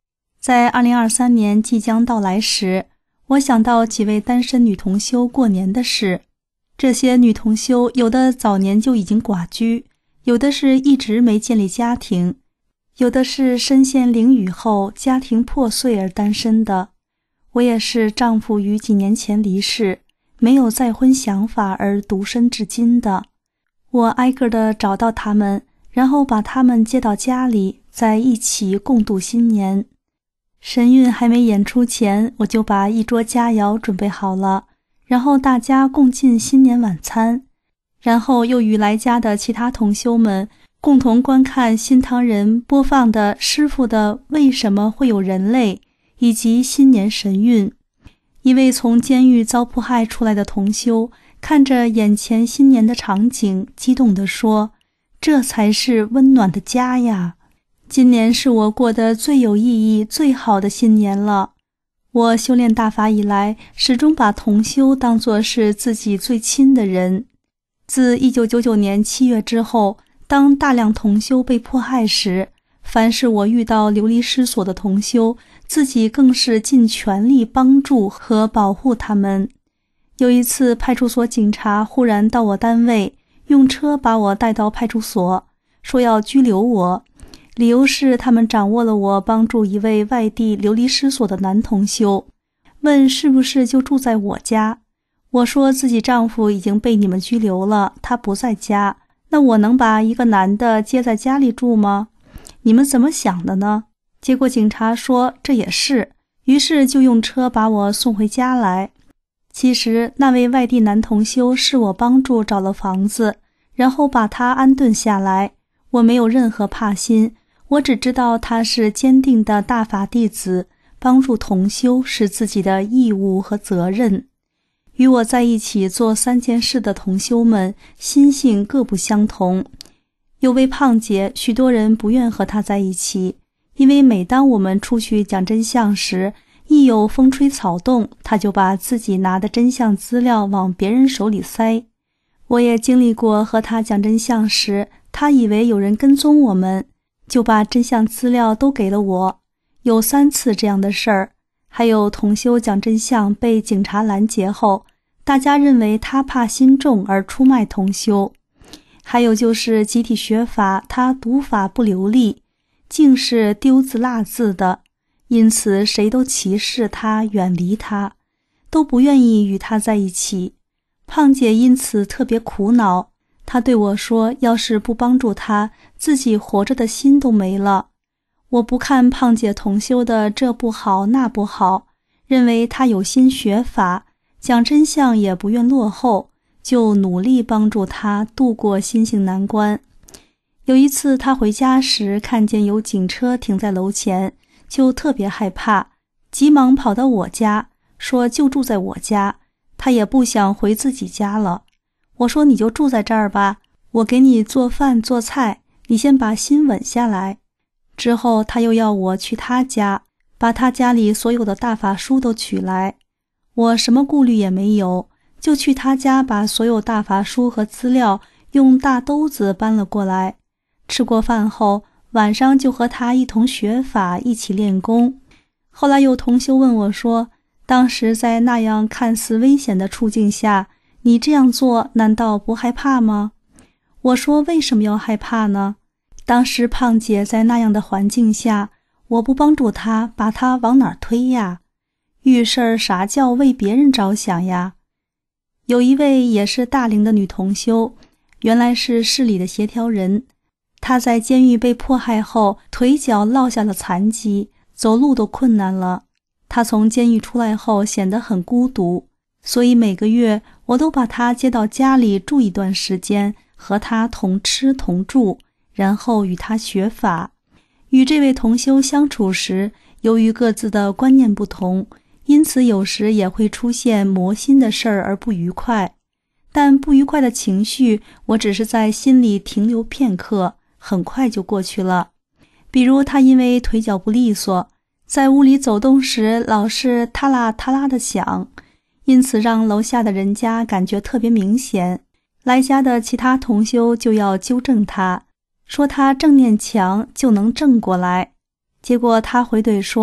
在2023年即将到来时，我想到几位单身女同修过年的事。这些女同修有的早年就已经寡居，有的是一直没建立家庭，有的是身陷囹圄后家庭破碎而单身的。我也是丈夫于几年前离世，没有再婚想法而独身至今的。我挨个的找到他们，然后把他们接到家里，在一起共度新年。神韵还没演出前，我就把一桌佳肴准备好了，然后大家共进新年晚餐，然后又与来家的其他同修们共同观看新唐人播放的师父的为什么会有人类以及新年神韵。一位从监狱遭迫害出来的同修看着眼前新年的场景，激动地说：这才是温暖的家呀！今年是我过得最有意义、最好的新年了。我修炼大法以来，始终把同修当作是自己最亲的人。自1999年7月之后，当大量同修被迫害时，凡是我遇到流离失所的同修，自己更是尽全力帮助和保护他们。有一次，派出所警察忽然到我单位，用车把我带到派出所，说要拘留我。理由是他们掌握了我帮助一位外地流离失所的男同修，问是不是就住在我家。我说自己丈夫已经被你们拘留了，他不在家，那我能把一个男的接在家里住吗？你们怎么想的呢？结果警察说这也是，于是就用车把我送回家来。其实那位外地男同修是我帮助找了房子，然后把他安顿下来。我没有任何怕心，我只知道他是坚定的大法弟子，帮助同修是自己的义务和责任。与我在一起做3件事的同修们，心性各不相同。有位胖姐，许多人不愿和她在一起，因为每当我们出去讲真相时，一有风吹草动，她就把自己拿的真相资料往别人手里塞。我也经历过和她讲真相时，她以为有人跟踪我们，就把真相资料都给了我。有3次这样的事儿。还有同修讲真相被警察拦截后，大家认为他怕心重而出卖同修。还有就是集体学法，他读法不流利，竟是丢字落字的，因此谁都歧视他，远离他，都不愿意与他在一起。胖姐因此特别苦恼，她对我说，要是不帮助他，自己活着的心都没了。我不看胖姐同修的这不好那不好，认为她有心学法，讲真相也不愿落后，就努力帮助她度过心性难关。有一次她回家时看见有警车停在楼前，就特别害怕，急忙跑到我家，说就住在我家，她也不想回自己家了。我说你就住在这儿吧，我给你做饭做菜，你先把心稳下来。之后他又要我去他家，把他家里所有的大法书都取来。我什么顾虑也没有，就去他家把所有大法书和资料用大兜子搬了过来。吃过饭后，晚上就和他一同学法，一起练功。后来有同修问我说，当时在那样看似危险的处境下，你这样做难道不害怕吗？我说为什么要害怕呢？当时胖姐在那样的环境下，我不帮助她，把她往哪儿推呀？遇事儿啥叫为别人着想呀？有一位也是大龄的女同修，原来是市里的协调人，她在监狱被迫害后，腿脚落下了残疾，走路都困难了。她从监狱出来后显得很孤独，所以每个月我都把她接到家里住一段时间，和她同吃同住，然后与他学法。与这位同修相处时，由于各自的观念不同，因此有时也会出现磨心的事儿而不愉快。但不愉快的情绪，我只是在心里停留片刻，很快就过去了。比如他因为腿脚不利索，在屋里走动时老是嗒啦嗒啦的响，因此让楼下的人家感觉特别明显。来家的其他同修就要纠正他，说他正念强就能正过来。结果他回怼说，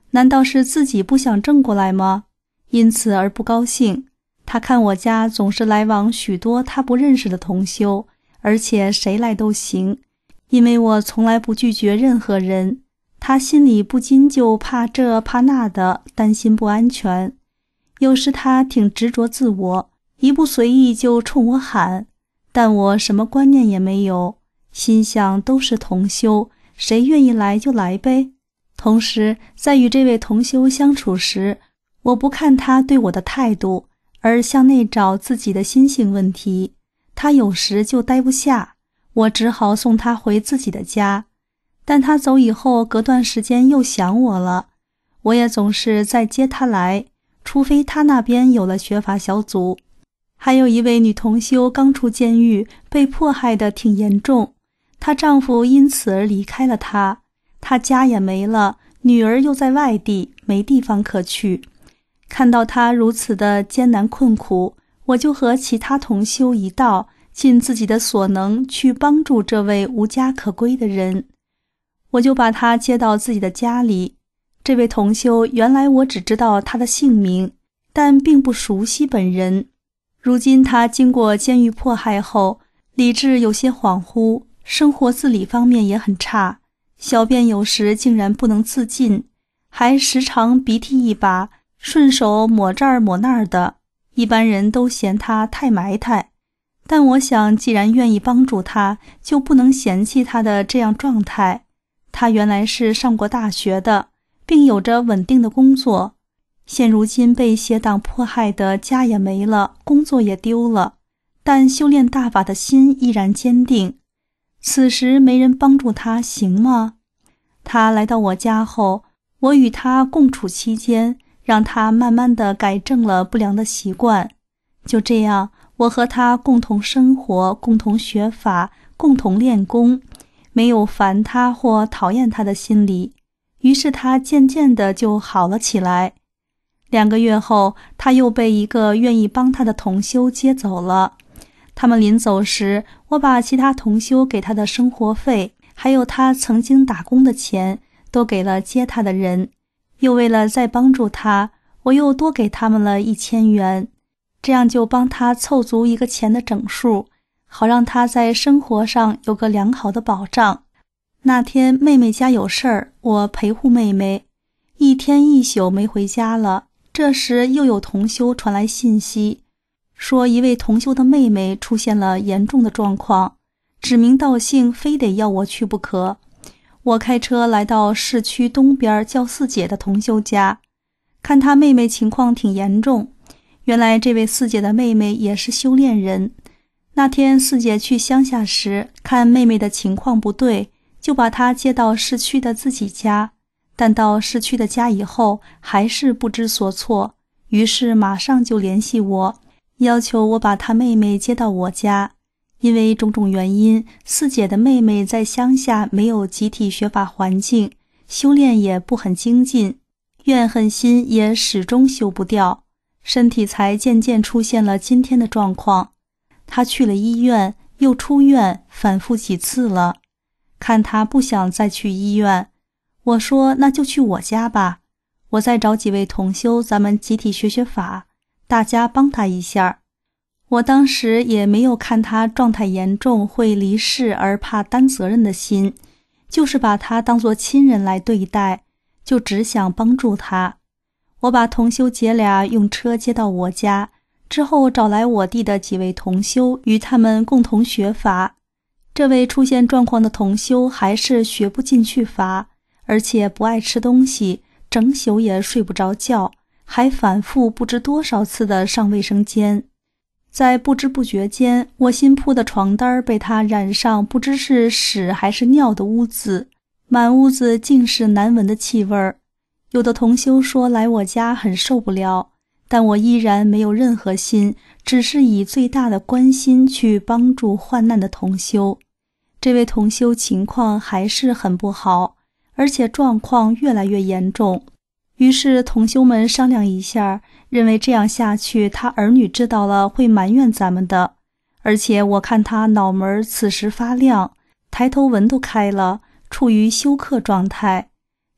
难道是自己不想挣过来吗？因此而不高兴。他看我家总是来往许多他不认识的同修，而且谁来都行，因为我从来不拒绝任何人。他心里不禁就怕这怕那的，担心不安全。有时他挺执着自我，一不随意就冲我喊，但我什么观念也没有，心想都是同修，谁愿意来就来呗。同时在与这位同修相处时，我不看他对我的态度，而向内找自己的心性问题。他有时就待不下，我只好送他回自己的家。但他走以后，隔段时间又想我了，我也总是再接他来，除非他那边有了学法小组。还有一位女同修刚出监狱，被迫害得挺严重，她丈夫因此而离开了她，她家也没了，女儿又在外地，没地方可去。看到她如此的艰难困苦，我就和其他同修一道，尽自己的所能去帮助这位无家可归的人。我就把她接到自己的家里。这位同修原来我只知道她的姓名，但并不熟悉本人。如今她经过监狱迫害后，理智有些恍惚，生活自理方面也很差，小便有时竟然不能自尽，还时常鼻涕一把，顺手抹这儿抹那儿的，一般人都嫌她太埋汰。但我想既然愿意帮助她，就不能嫌弃她的这样状态。她原来是上过大学的，并有着稳定的工作，现如今被邪党迫害的家也没了，工作也丢了，但修炼大法的心依然坚定。此时没人帮助她行吗？她来到我家后，我与她共处期间，让她慢慢地改正了不良的习惯。就这样，我和她共同生活，共同学法，共同练功，没有烦她或讨厌她的心理。于是她渐渐地就好了起来。2个月后，她又被一个愿意帮她的同修接走了。他们临走时，我把其他同修给她的生活费，还有她曾经打工的钱，都给了接她的人。又为了再帮助她，我又多给他们了1000元，这样就帮她凑足一个钱的整数，好让她在生活上有个良好的保障。那天妹妹家有事儿，我陪护妹妹，1天1宿没回家了。这时又有同修传来信息，说一位同修的妹妹出现了严重的状况，指名道姓，非得要我去不可。我开车来到市区东边叫四姐的同修家，看她妹妹情况挺严重。原来这位四姐的妹妹也是修炼人。那天四姐去乡下时，看妹妹的情况不对，就把她接到市区的自己家。但到市区的家以后，还是不知所措，于是马上就联系我，要求我把她妹妹接到我家。因为种种原因，四姐的妹妹在乡下没有集体学法环境，修炼也不很精进，怨恨心也始终修不掉，身体才渐渐出现了今天的状况。她去了医院，又出院，反复几次了。看她不想再去医院，我说那就去我家吧，我再找几位同修，咱们集体学学法，大家帮他一下。我当时也没有看他状态严重会离世而怕担责任的心，就是把他当作亲人来对待，就只想帮助他。我把同修姐俩用车接到我家，之后找来我弟的几位同修，与他们共同学法。这位出现状况的同修还是学不进去法，而且不爱吃东西，整宿也睡不着觉，还反复不知多少次的上卫生间。在不知不觉间，我新铺的床单被他染上不知是屎还是尿的污渍，满屋子尽是难闻的气味儿。有的同修说来我家很受不了，但我依然没有任何心，只是以最大的关心去帮助患难的同修。这位同修情况还是很不好，而且状况越来越严重。于是同修们商量一下，认为这样下去他儿女知道了会埋怨咱们的，而且我看他脑门此时发亮，抬头纹都开了，处于休克状态。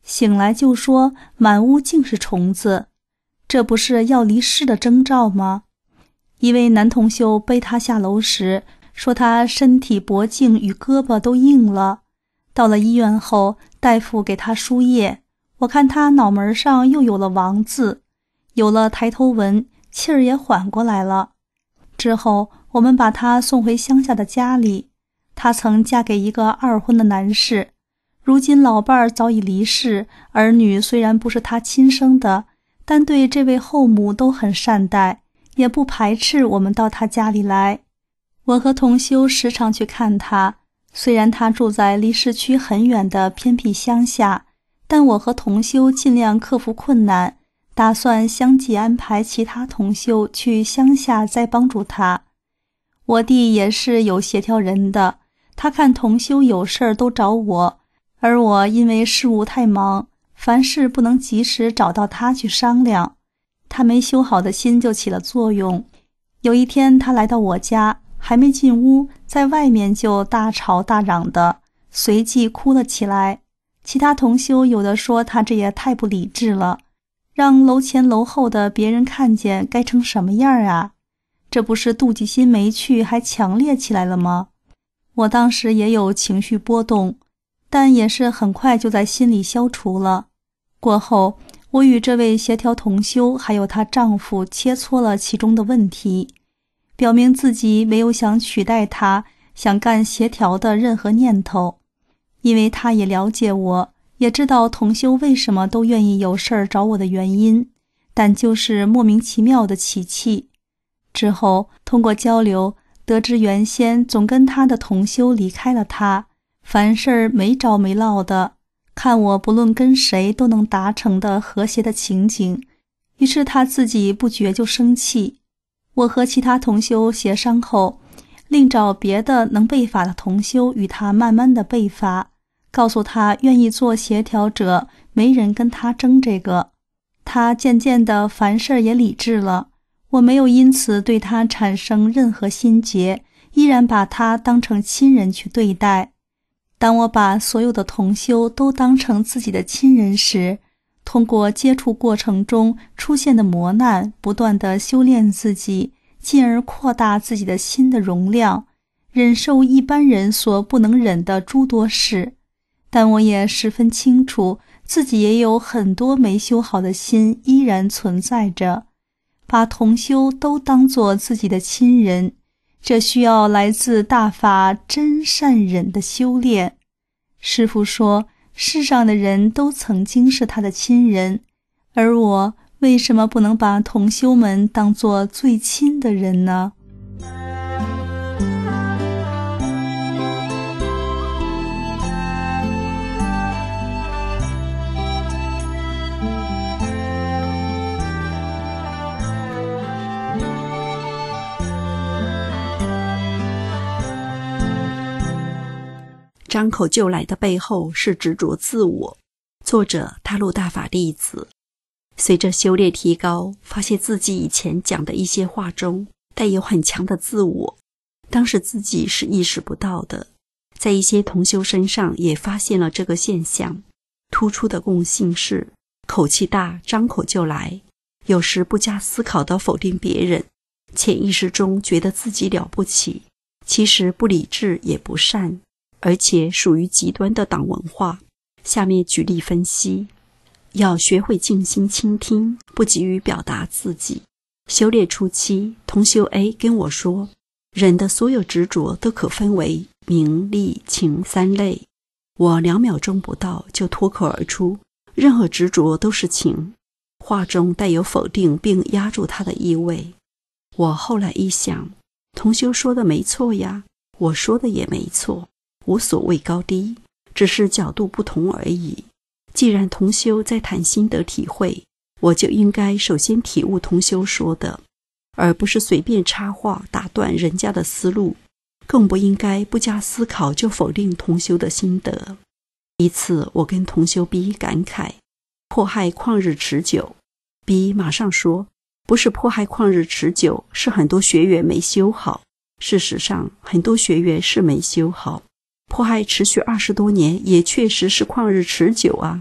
醒来就说满屋尽是虫子，这不是要离世的征兆吗？一位男同修背他下楼时，说他身体脖颈与胳膊都硬了。到了医院后，大夫给他输液，我看他脑门上又有了王字，有了抬头纹，气儿也缓过来了。之后我们把他送回乡下的家里，他曾嫁给一个二婚的男士，如今老伴儿早已离世，儿女虽然不是他亲生的，但对这位后母都很善待，也不排斥我们到他家里来。我和同修时常去看他，虽然他住在离市区很远的偏僻乡下，但我和同修尽量克服困难，打算相继安排其他同修去乡下再帮助他。我弟也是有协调人的，他看同修有事儿都找我，而我因为事务太忙，凡事不能及时找到他去商量，他没修好的心就起了作用。有一天他来到我家，还没进屋，在外面就大吵大嚷的，随即哭了起来。其他同修有的说他这也太不理智了，让楼前楼后的别人看见该成什么样啊？这不是妒忌心没去，还强烈起来了吗？我当时也有情绪波动，但也是很快就在心里消除了。过后，我与这位协调同修还有她丈夫切磋了其中的问题，表明自己没有想取代他，想干协调的任何念头，因为他也了解我，也知道同修为什么都愿意有事儿找我的原因，但就是莫名其妙的起气。之后通过交流，得知原先总跟他的同修离开了他，凡事没着没落的，看我不论跟谁都能达成的和谐的情景，于是他自己不觉就生气。我和其他同修协商后，另找别的能背法的同修与他慢慢的背法，告诉他愿意做协调者，没人跟他争这个。他渐渐的凡事也理智了，我没有因此对他产生任何心结，依然把他当成亲人去对待。当我把所有的同修都当成自己的亲人时，通过接触过程中出现的磨难，不断地修炼自己，进而扩大自己的心的容量，忍受一般人所不能忍的诸多事。但我也十分清楚，自己也有很多没修好的心依然存在着。把同修都当作自己的亲人，这需要来自大法真善忍的修炼。师父说，世上的人都曾经是他的亲人，而我为什么不能把同修们当作最亲的人呢？ 张口就来的背后是执着自我。作者大陆大法弟子。随着修炼提高，发现自己以前讲的一些话中带有很强的自我，当时自己是意识不到的。在一些同修身上也发现了这个现象，突出的共性是口气大，张口就来，有时不加思考地否定别人，潜意识中觉得自己了不起，其实不理智也不善，而且属于极端的党文化。下面举例分析。要学会静心倾听，不急于表达自己。修炼初期，同修 A 跟我说，人的所有执着都可分为名利情三类。我2秒钟不到就脱口而出，任何执着都是情，话中带有否定并压住他的意味。我后来一想，同修说的没错呀，我说的也没错，无所谓高低，只是角度不同而已。既然同修在谈心得体会，我就应该首先体悟同修说的，而不是随便插话打断人家的思路，更不应该不加思考就否定同修的心得。一次我跟同修 B 感慨，迫害旷日持久。 B 马上说，不是迫害旷日持久，是很多学员没修好。事实上很多学员是没修好，迫害持续20多年也确实是旷日持久啊。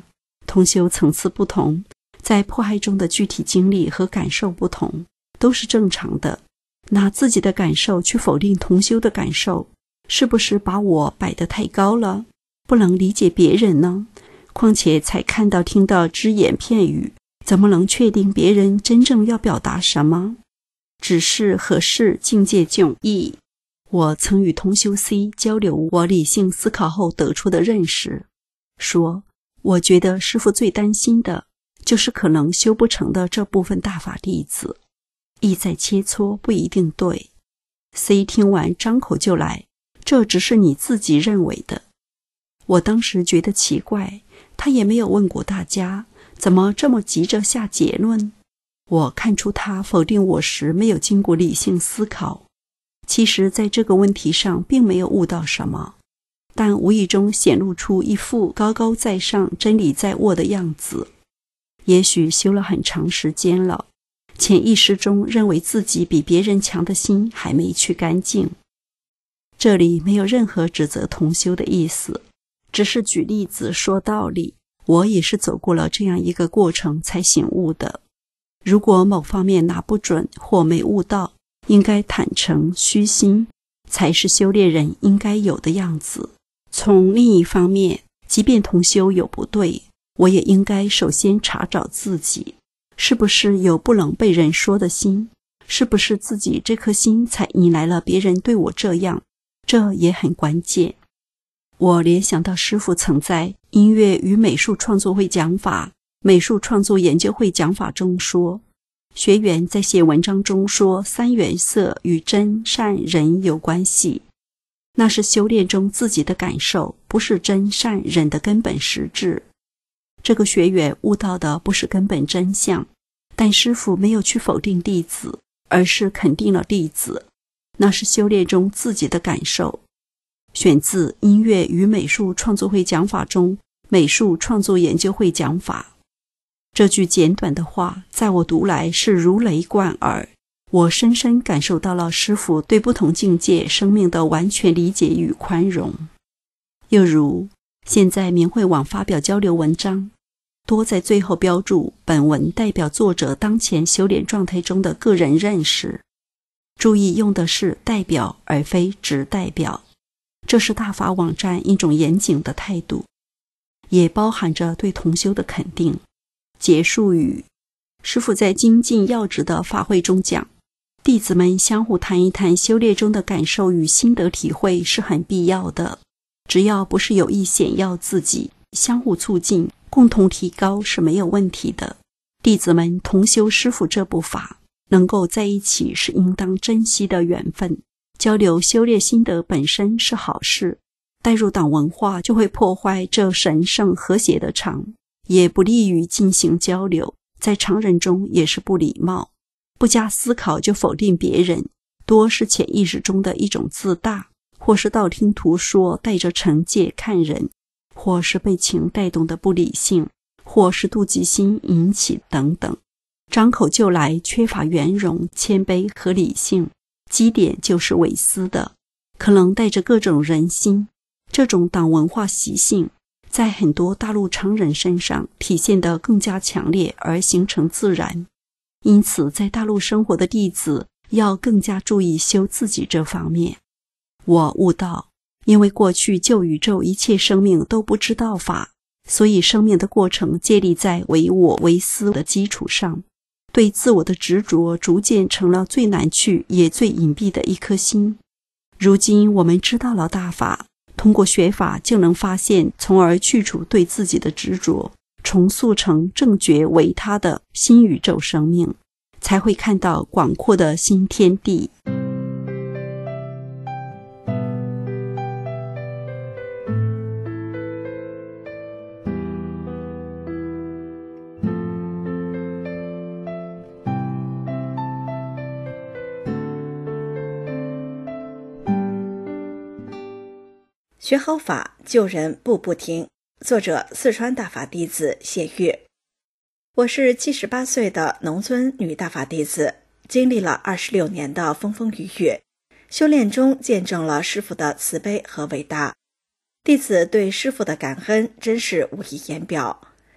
同修层次不同，在迫害中的具体经历和感受不同，都是正常的。拿自己的感受去否定同修的感受，是不是把我摆得太高了，不能理解别人呢？况且才看到听到只言片语，怎么能确定别人真正要表达什么？只是何事境界迥异。我曾与同修 C 交流我理性思考后得出的认识，说我觉得师父最担心的就是可能修不成的这部分大法弟子，意在切磋不一定对。 C 听完张口就来，这只是你自己认为的。我当时觉得奇怪，他也没有问过大家，怎么这么急着下结论？我看出他否定我时没有经过理性思考，其实在这个问题上并没有悟到什么，但无意中显露出一副高高在上、真理在握的样子。也许修了很长时间了，潜意识中认为自己比别人强的心还没去干净。这里没有任何指责同修的意思，只是举例子说道理。我也是走过了这样一个过程才醒悟的。如果某方面拿不准或没悟到，应该坦诚虚心，才是修炼人应该有的样子。从另一方面，即便同修有不对，我也应该首先查找自己，是不是有不能被人说的心？是不是自己这颗心才引来了别人对我这样？这也很关键。我联想到师父曾在音乐与美术创作会讲法、美术创作研究会讲法中说，学员在写文章中说三原色与真善人有关系，那是修炼中自己的感受，不是真善人的根本实质。这个学员悟到的不是根本真相，但师父没有去否定弟子，而是肯定了弟子，那是修炼中自己的感受。选自音乐与美术创作会讲法中美术创作研究会讲法。这句简短的话在我读来是如雷贯耳，我深深感受到了师父对不同境界生命的完全理解与宽容。又如现在明慧网发表交流文章，多在最后标注本文代表作者当前修炼状态中的个人认识，注意用的是代表而非只代表，这是大法网站一种严谨的态度，也包含着对同修的肯定。结束语，师父在精进要旨的法会中讲，弟子们相互谈一谈修炼中的感受与心得体会是很必要的，只要不是有意显耀自己，相互促进，共同提高是没有问题的。弟子们同修师父这部法，能够在一起是应当珍惜的缘分。交流修炼心得本身是好事，带入党文化就会破坏这神圣和谐的场，也不利于进行交流，在常人中也是不礼貌。不加思考就否定别人，多是潜意识中的一种自大，或是道听途说带着惩戒看人，或是被情带动的不理性，或是妒忌心引起等等。张口就来，缺乏圆融、谦卑和理性，基点就是伪私的，可能带着各种人心。这种党文化习性在很多大陆常人身上体现得更加强烈而形成自然，因此在大陆生活的弟子要更加注意修自己这方面。我悟到，因为过去旧宇宙一切生命都不知道法，所以生命的过程建立在唯我唯私的基础上，对自我的执着逐渐成了最难去也最隐蔽的一颗心。如今我们知道了大法，通过学法就能发现，从而去除对自己的执着，重塑成正觉为他的新宇宙生命，才会看到广阔的新天地。 学好法，救人步步停。作者：四川大法弟子谢月。我是78岁的农村女大法弟子，经历了26年的风风雨雨，修炼中见证了师父的慈悲和伟大。弟子对师父的感恩真是无以言表。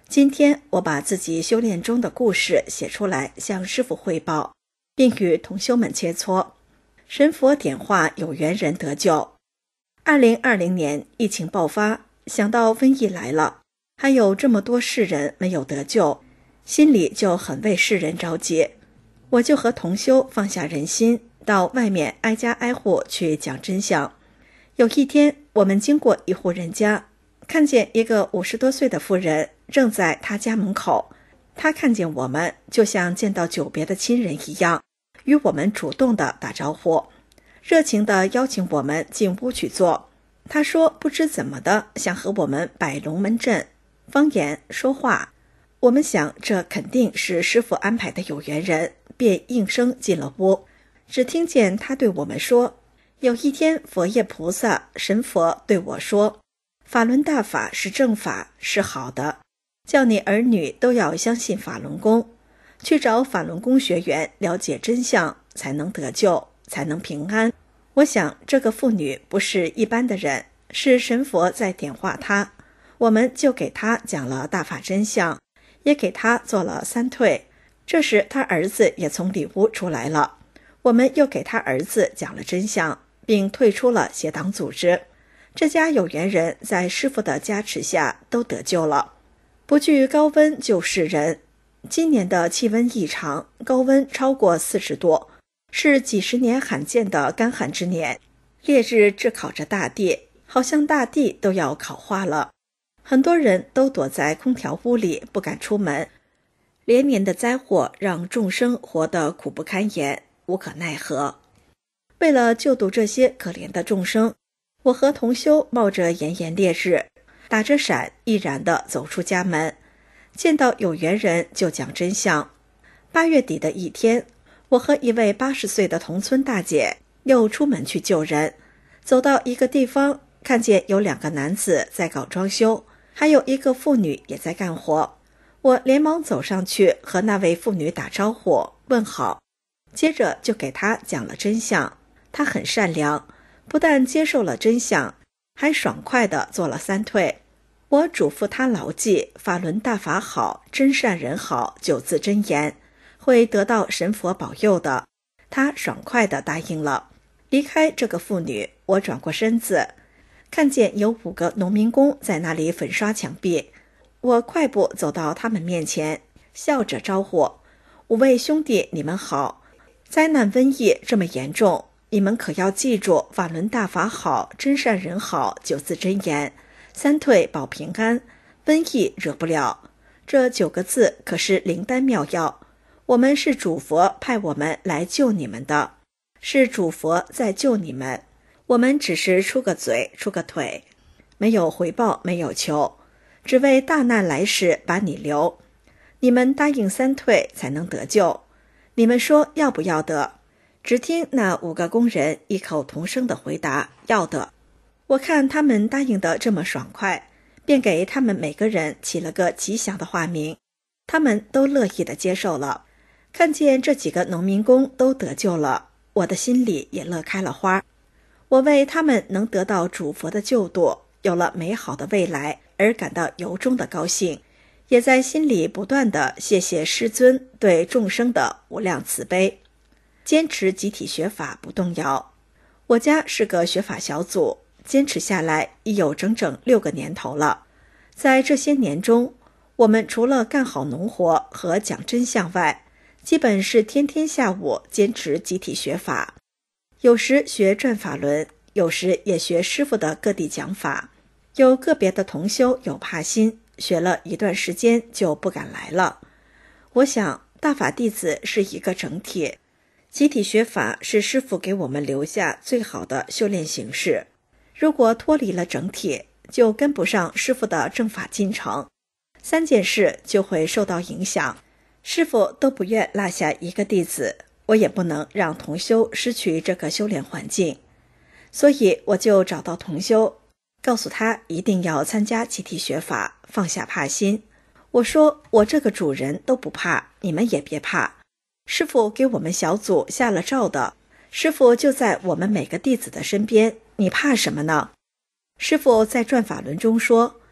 今天我把自己修炼中的故事写出来，向师父汇报，并与同修们切磋。神佛点化有缘人得救。2020年疫情爆发，想到瘟疫来了，还有这么多世人没有得救，心里就很为世人着急。我就和同修放下人心，到外面挨家挨户去讲真相。有一天，我们经过一户人家，看见一个50多岁的妇人正在他家门口。她看见我们，就像见到久别的亲人一样，与我们主动地打招呼，热情地邀请我们进屋去坐。她说不知怎么的，想和我们摆龙门阵、方言说话。我们想这肯定是师父安排的有缘人，便应声进了屋。只听见他对我们说，有一天佛爷菩萨神佛对我说，法轮大法是正法，是好的，叫你儿女都要相信法轮功，去找法轮功学员了解真相，才能得救，才能平安。我想这个妇女不是一般的人，是神佛在点化她。我们就给她讲了大法真相，也给她做了3退。这时他儿子也从里屋出来了，我们又给他儿子讲了真相，并退出了邪党组织。这家有缘人在师父的加持下都得救了。不惧高温就是人。今年的气温异常，高温超过40度，是几十年罕见的干旱之年。烈日炙烤着大地，好像大地都要烤化了。很多人都躲在空调屋里，不敢出门。连年的灾祸让众生活得苦不堪言，无可奈何。为了救度这些可怜的众生，我和同修冒着炎炎烈日，打着伞，毅然地走出家门，见到有缘人就讲真相。8月底的一天，我和一位80岁的同村大姐又出门去救人，走到一个地方，看见有2个男子在搞装修，还有一个妇女也在干活。我连忙走上去和那位妇女打招呼问好，接着就给她讲了真相。她很善良，不但接受了真相，还爽快地做了3退。我嘱咐她牢记法轮大法好，真善人好9字真言，会得到神佛保佑的。她爽快地答应了。离开这个妇女，我转过身子，看见有5个农民工在那里粉刷墙壁。我快步走到他们面前，笑着招呼：5位兄弟，你们好！灾难瘟疫这么严重，你们可要记住法轮大法好，真善人好9字真言，3退保平安，瘟疫惹不了。这9个字可是灵丹妙药，我们是主佛派我们来救你们的，是主佛在救你们，我们只是出个嘴出个腿，没有回报，没有求，只为大难来时把你留。你们答应3退才能得救，你们说要不要得？只听那5个工人异口同声地回答：要得。我看他们答应得这么爽快，便给他们每个人起了个吉祥的化名，他们都乐意地接受了。看见这几个农民工都得救了，我的心里也乐开了花。我为他们能得到主佛的救度，有了美好的未来而感到由衷的高兴，也在心里不断地谢谢师尊对众生的无量慈悲。坚持集体学法不动摇。我家是个学法小组，坚持下来已有整整6个年头了。在这些年中，我们除了干好农活和讲真相外，基本是天天下午坚持集体学法，有时学转法轮，有时也学师父的各地讲法。有个别的同修有怕心，学了一段时间就不敢来了。我想大法弟子是一个整体，集体学法是师父给我们留下最好的修炼形式，如果脱离了整体，就跟不上师父的正法进程，3件事就会受到影响。师父都不愿落下一个弟子，我也不能让同修失去这个修炼环境，所以我就找到同修，告诉他一定要参加集体学法，放下怕心。我说我这个主人都不怕，你们也别怕，师父给我们小组下了诏的，师父就在我们每个弟子的身边，你怕什么呢？师父在转法轮中说，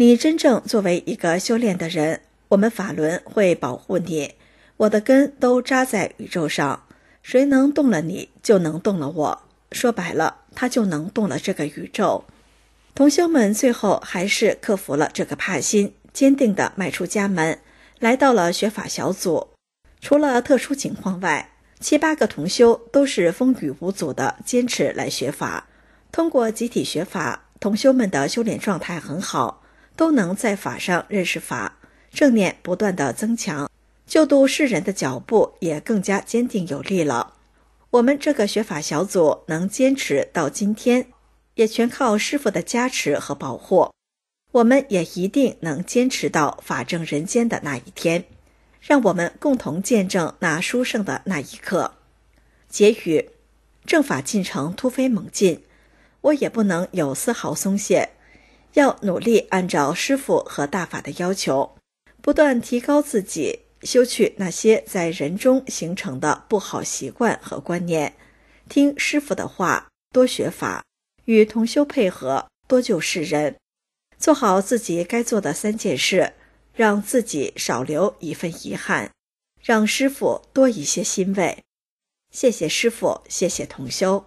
你真正作为一个修炼的人，我们法轮会保护你。我的根都扎在宇宙上，谁能动了你，就能动了我。说白了，他就能动了这个宇宙。同修们最后还是克服了这个怕心，坚定地迈出家门，来到了学法小组。除了特殊情况外，7、8个同修都是风雨无阻地坚持来学法。通过集体学法，同修们的修炼状态很好，都能在法上认识法，正念不断地增强，救度世人的脚步也更加坚定有力了。我们这个学法小组能坚持到今天，也全靠师父的加持和保护。我们也一定能坚持到法正人间的那一天，让我们共同见证那殊胜的那一刻。结语：正法进程突飞猛进，我也不能有丝毫松懈，要努力按照师父和大法的要求，不断提高自己，修去那些在人中形成的不好习惯和观念，听师父的话，多学法，与同修配合，多救世人，做好自己该做的3件事，让自己少留一份遗憾，让师父多一些欣慰。谢谢师父，谢谢同修。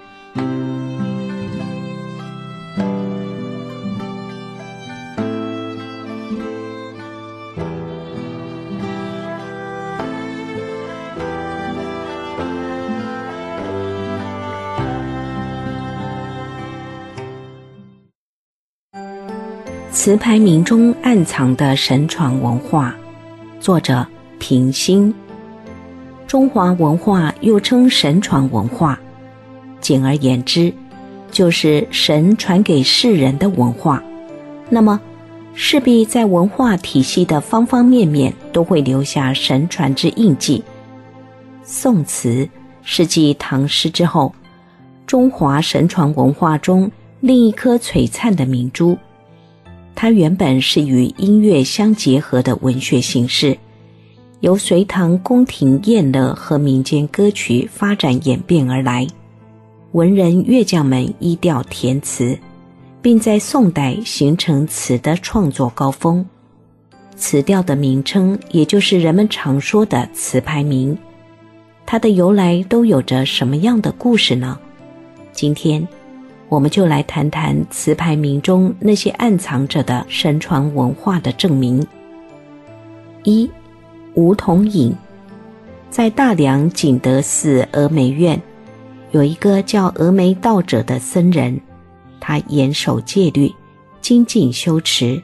词牌名中暗藏的神传文化，作者平心。中华文化又称神传文化，简而言之，就是神传给世人的文化。那么，势必在文化体系的方方面面都会留下神传之印记。宋词是继唐诗之后，中华神传文化中另一颗璀璨的明珠。它原本是与音乐相结合的文学形式，由隋唐宫廷宴乐和民间歌曲发展演变而来。文人乐匠们依调填词，并在宋代形成词的创作高峰。词调的名称也就是人们常说的词牌名。它的由来都有着什么样的故事呢？今天我们就来谈谈词牌名中那些暗藏着的神传文化的证明。1. 梧桐影。在大梁景德寺峨眉院，有一个叫峨眉道者的僧人，他严守戒律，精进修持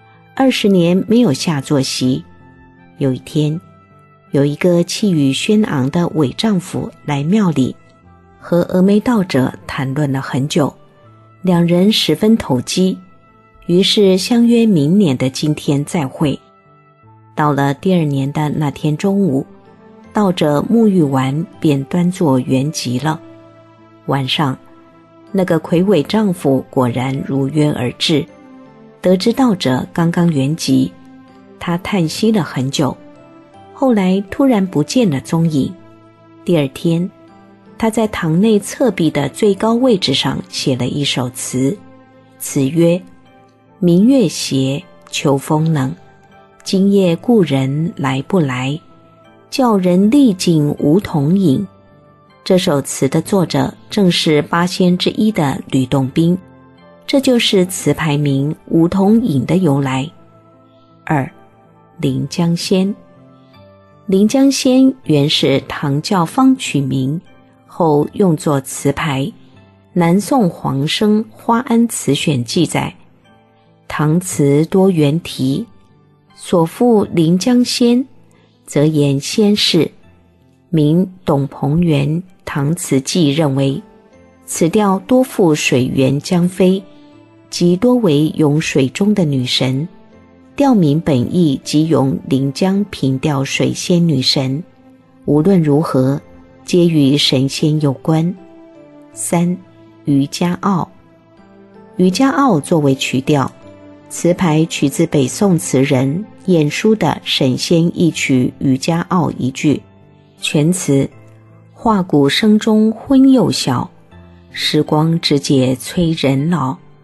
，20年没有下坐席。有一天，有一个气宇轩昂的伪丈夫来庙里，和峨眉道者谈论了很久，两人十分投机，于是相约明年的今天再会。到了第2年的那天中午，道者沐浴完便端坐圆寂了。晚上，那个魁伟丈夫果然如约而至，得知道者刚刚圆寂，他叹息了很久，后来突然不见了踪影。第2天，他在堂内侧壁的最高位置上写了一首词，词曰：明月斜，秋风冷，今夜故人来不来？叫人历尽梧桐影。这首词的作者正是8仙之一的吕洞宾，这就是词牌名梧桐影的由来。2. 临江仙。临江仙原是唐教坊取名，后用作词牌。南宋黄生《花庵词选》记载，唐词多原题，所赋临江仙，则言仙事。明董鹏元《唐词记》认为，此调多赋水源江飞，即多为咏水中的女神，调名本意即咏临江平调水仙女神。无论如何，皆与神仙有关。3. 渔家傲。渔家傲作为曲调，词牌取自北宋词人晏殊的《神仙一曲渔家傲》一句，全词：画鼓声中昏又晓，时光之界催人老。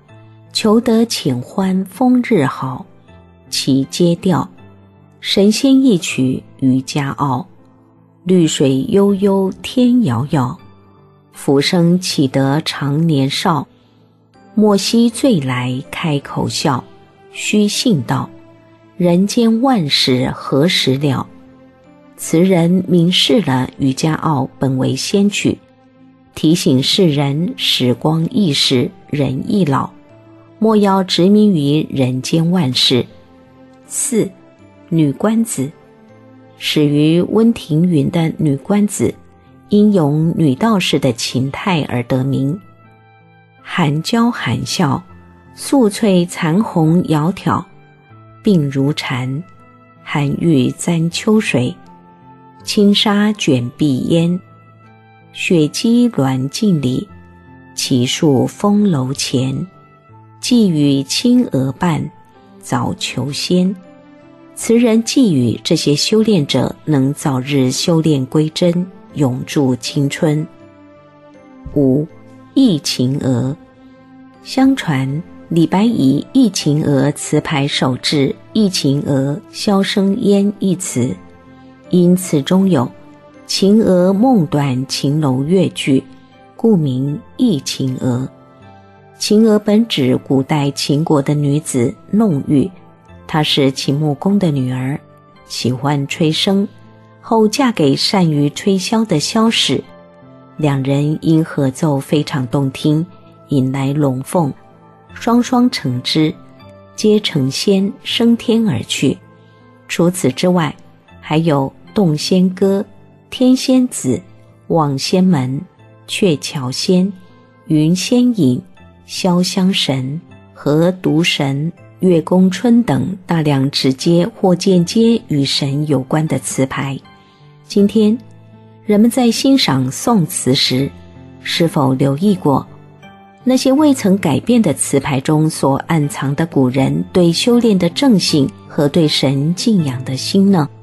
求得浅欢风日好，其皆调。神仙一曲渔家傲，绿水悠悠天遥遥。浮生岂得长年少？莫惜醉来开口笑。须信道，人间万事何时了？词人明示了渔家傲本为仙曲，提醒世人时光易逝，人易老，莫要执迷于人间万事。4. 女官子。始于温庭筠的女官子，因咏女道士的情态而得名。含娇含笑，素翠残红窈窕，鬓如蝉，寒玉簪秋水，轻纱卷碧烟，雪肌鸾镜里，奇树风楼前，寄与青娥伴，早求仙。词人寄语这些修炼者能早日修炼归真，永驻青春。5. 忆秦娥。相传李白以忆秦娥词牌首制忆秦娥箫声烟一词，因词中有秦娥梦短秦楼月句，故名忆秦娥。秦娥本指古代秦国的女子弄玉，她是秦穆公的女儿，喜欢吹笙，后嫁给善于吹箫的箫使，两人因合奏非常动听，引来龙凤，双双成之，皆成仙升天而去。除此之外，还有洞仙歌、天仙子、望仙门、鹊桥仙、云仙引、潇湘神、河独神、月宫春等大量直接或间接与神有关的词牌。今天人们在欣赏宋词时，是否留意过那些未曾改变的词牌中所暗藏的古人对修炼的正性和对神敬仰的心呢？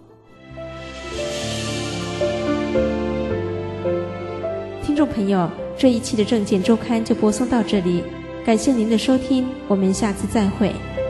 听众朋友，这一期的正见周刊就播送到这里，感谢您的收听，我们下次再会。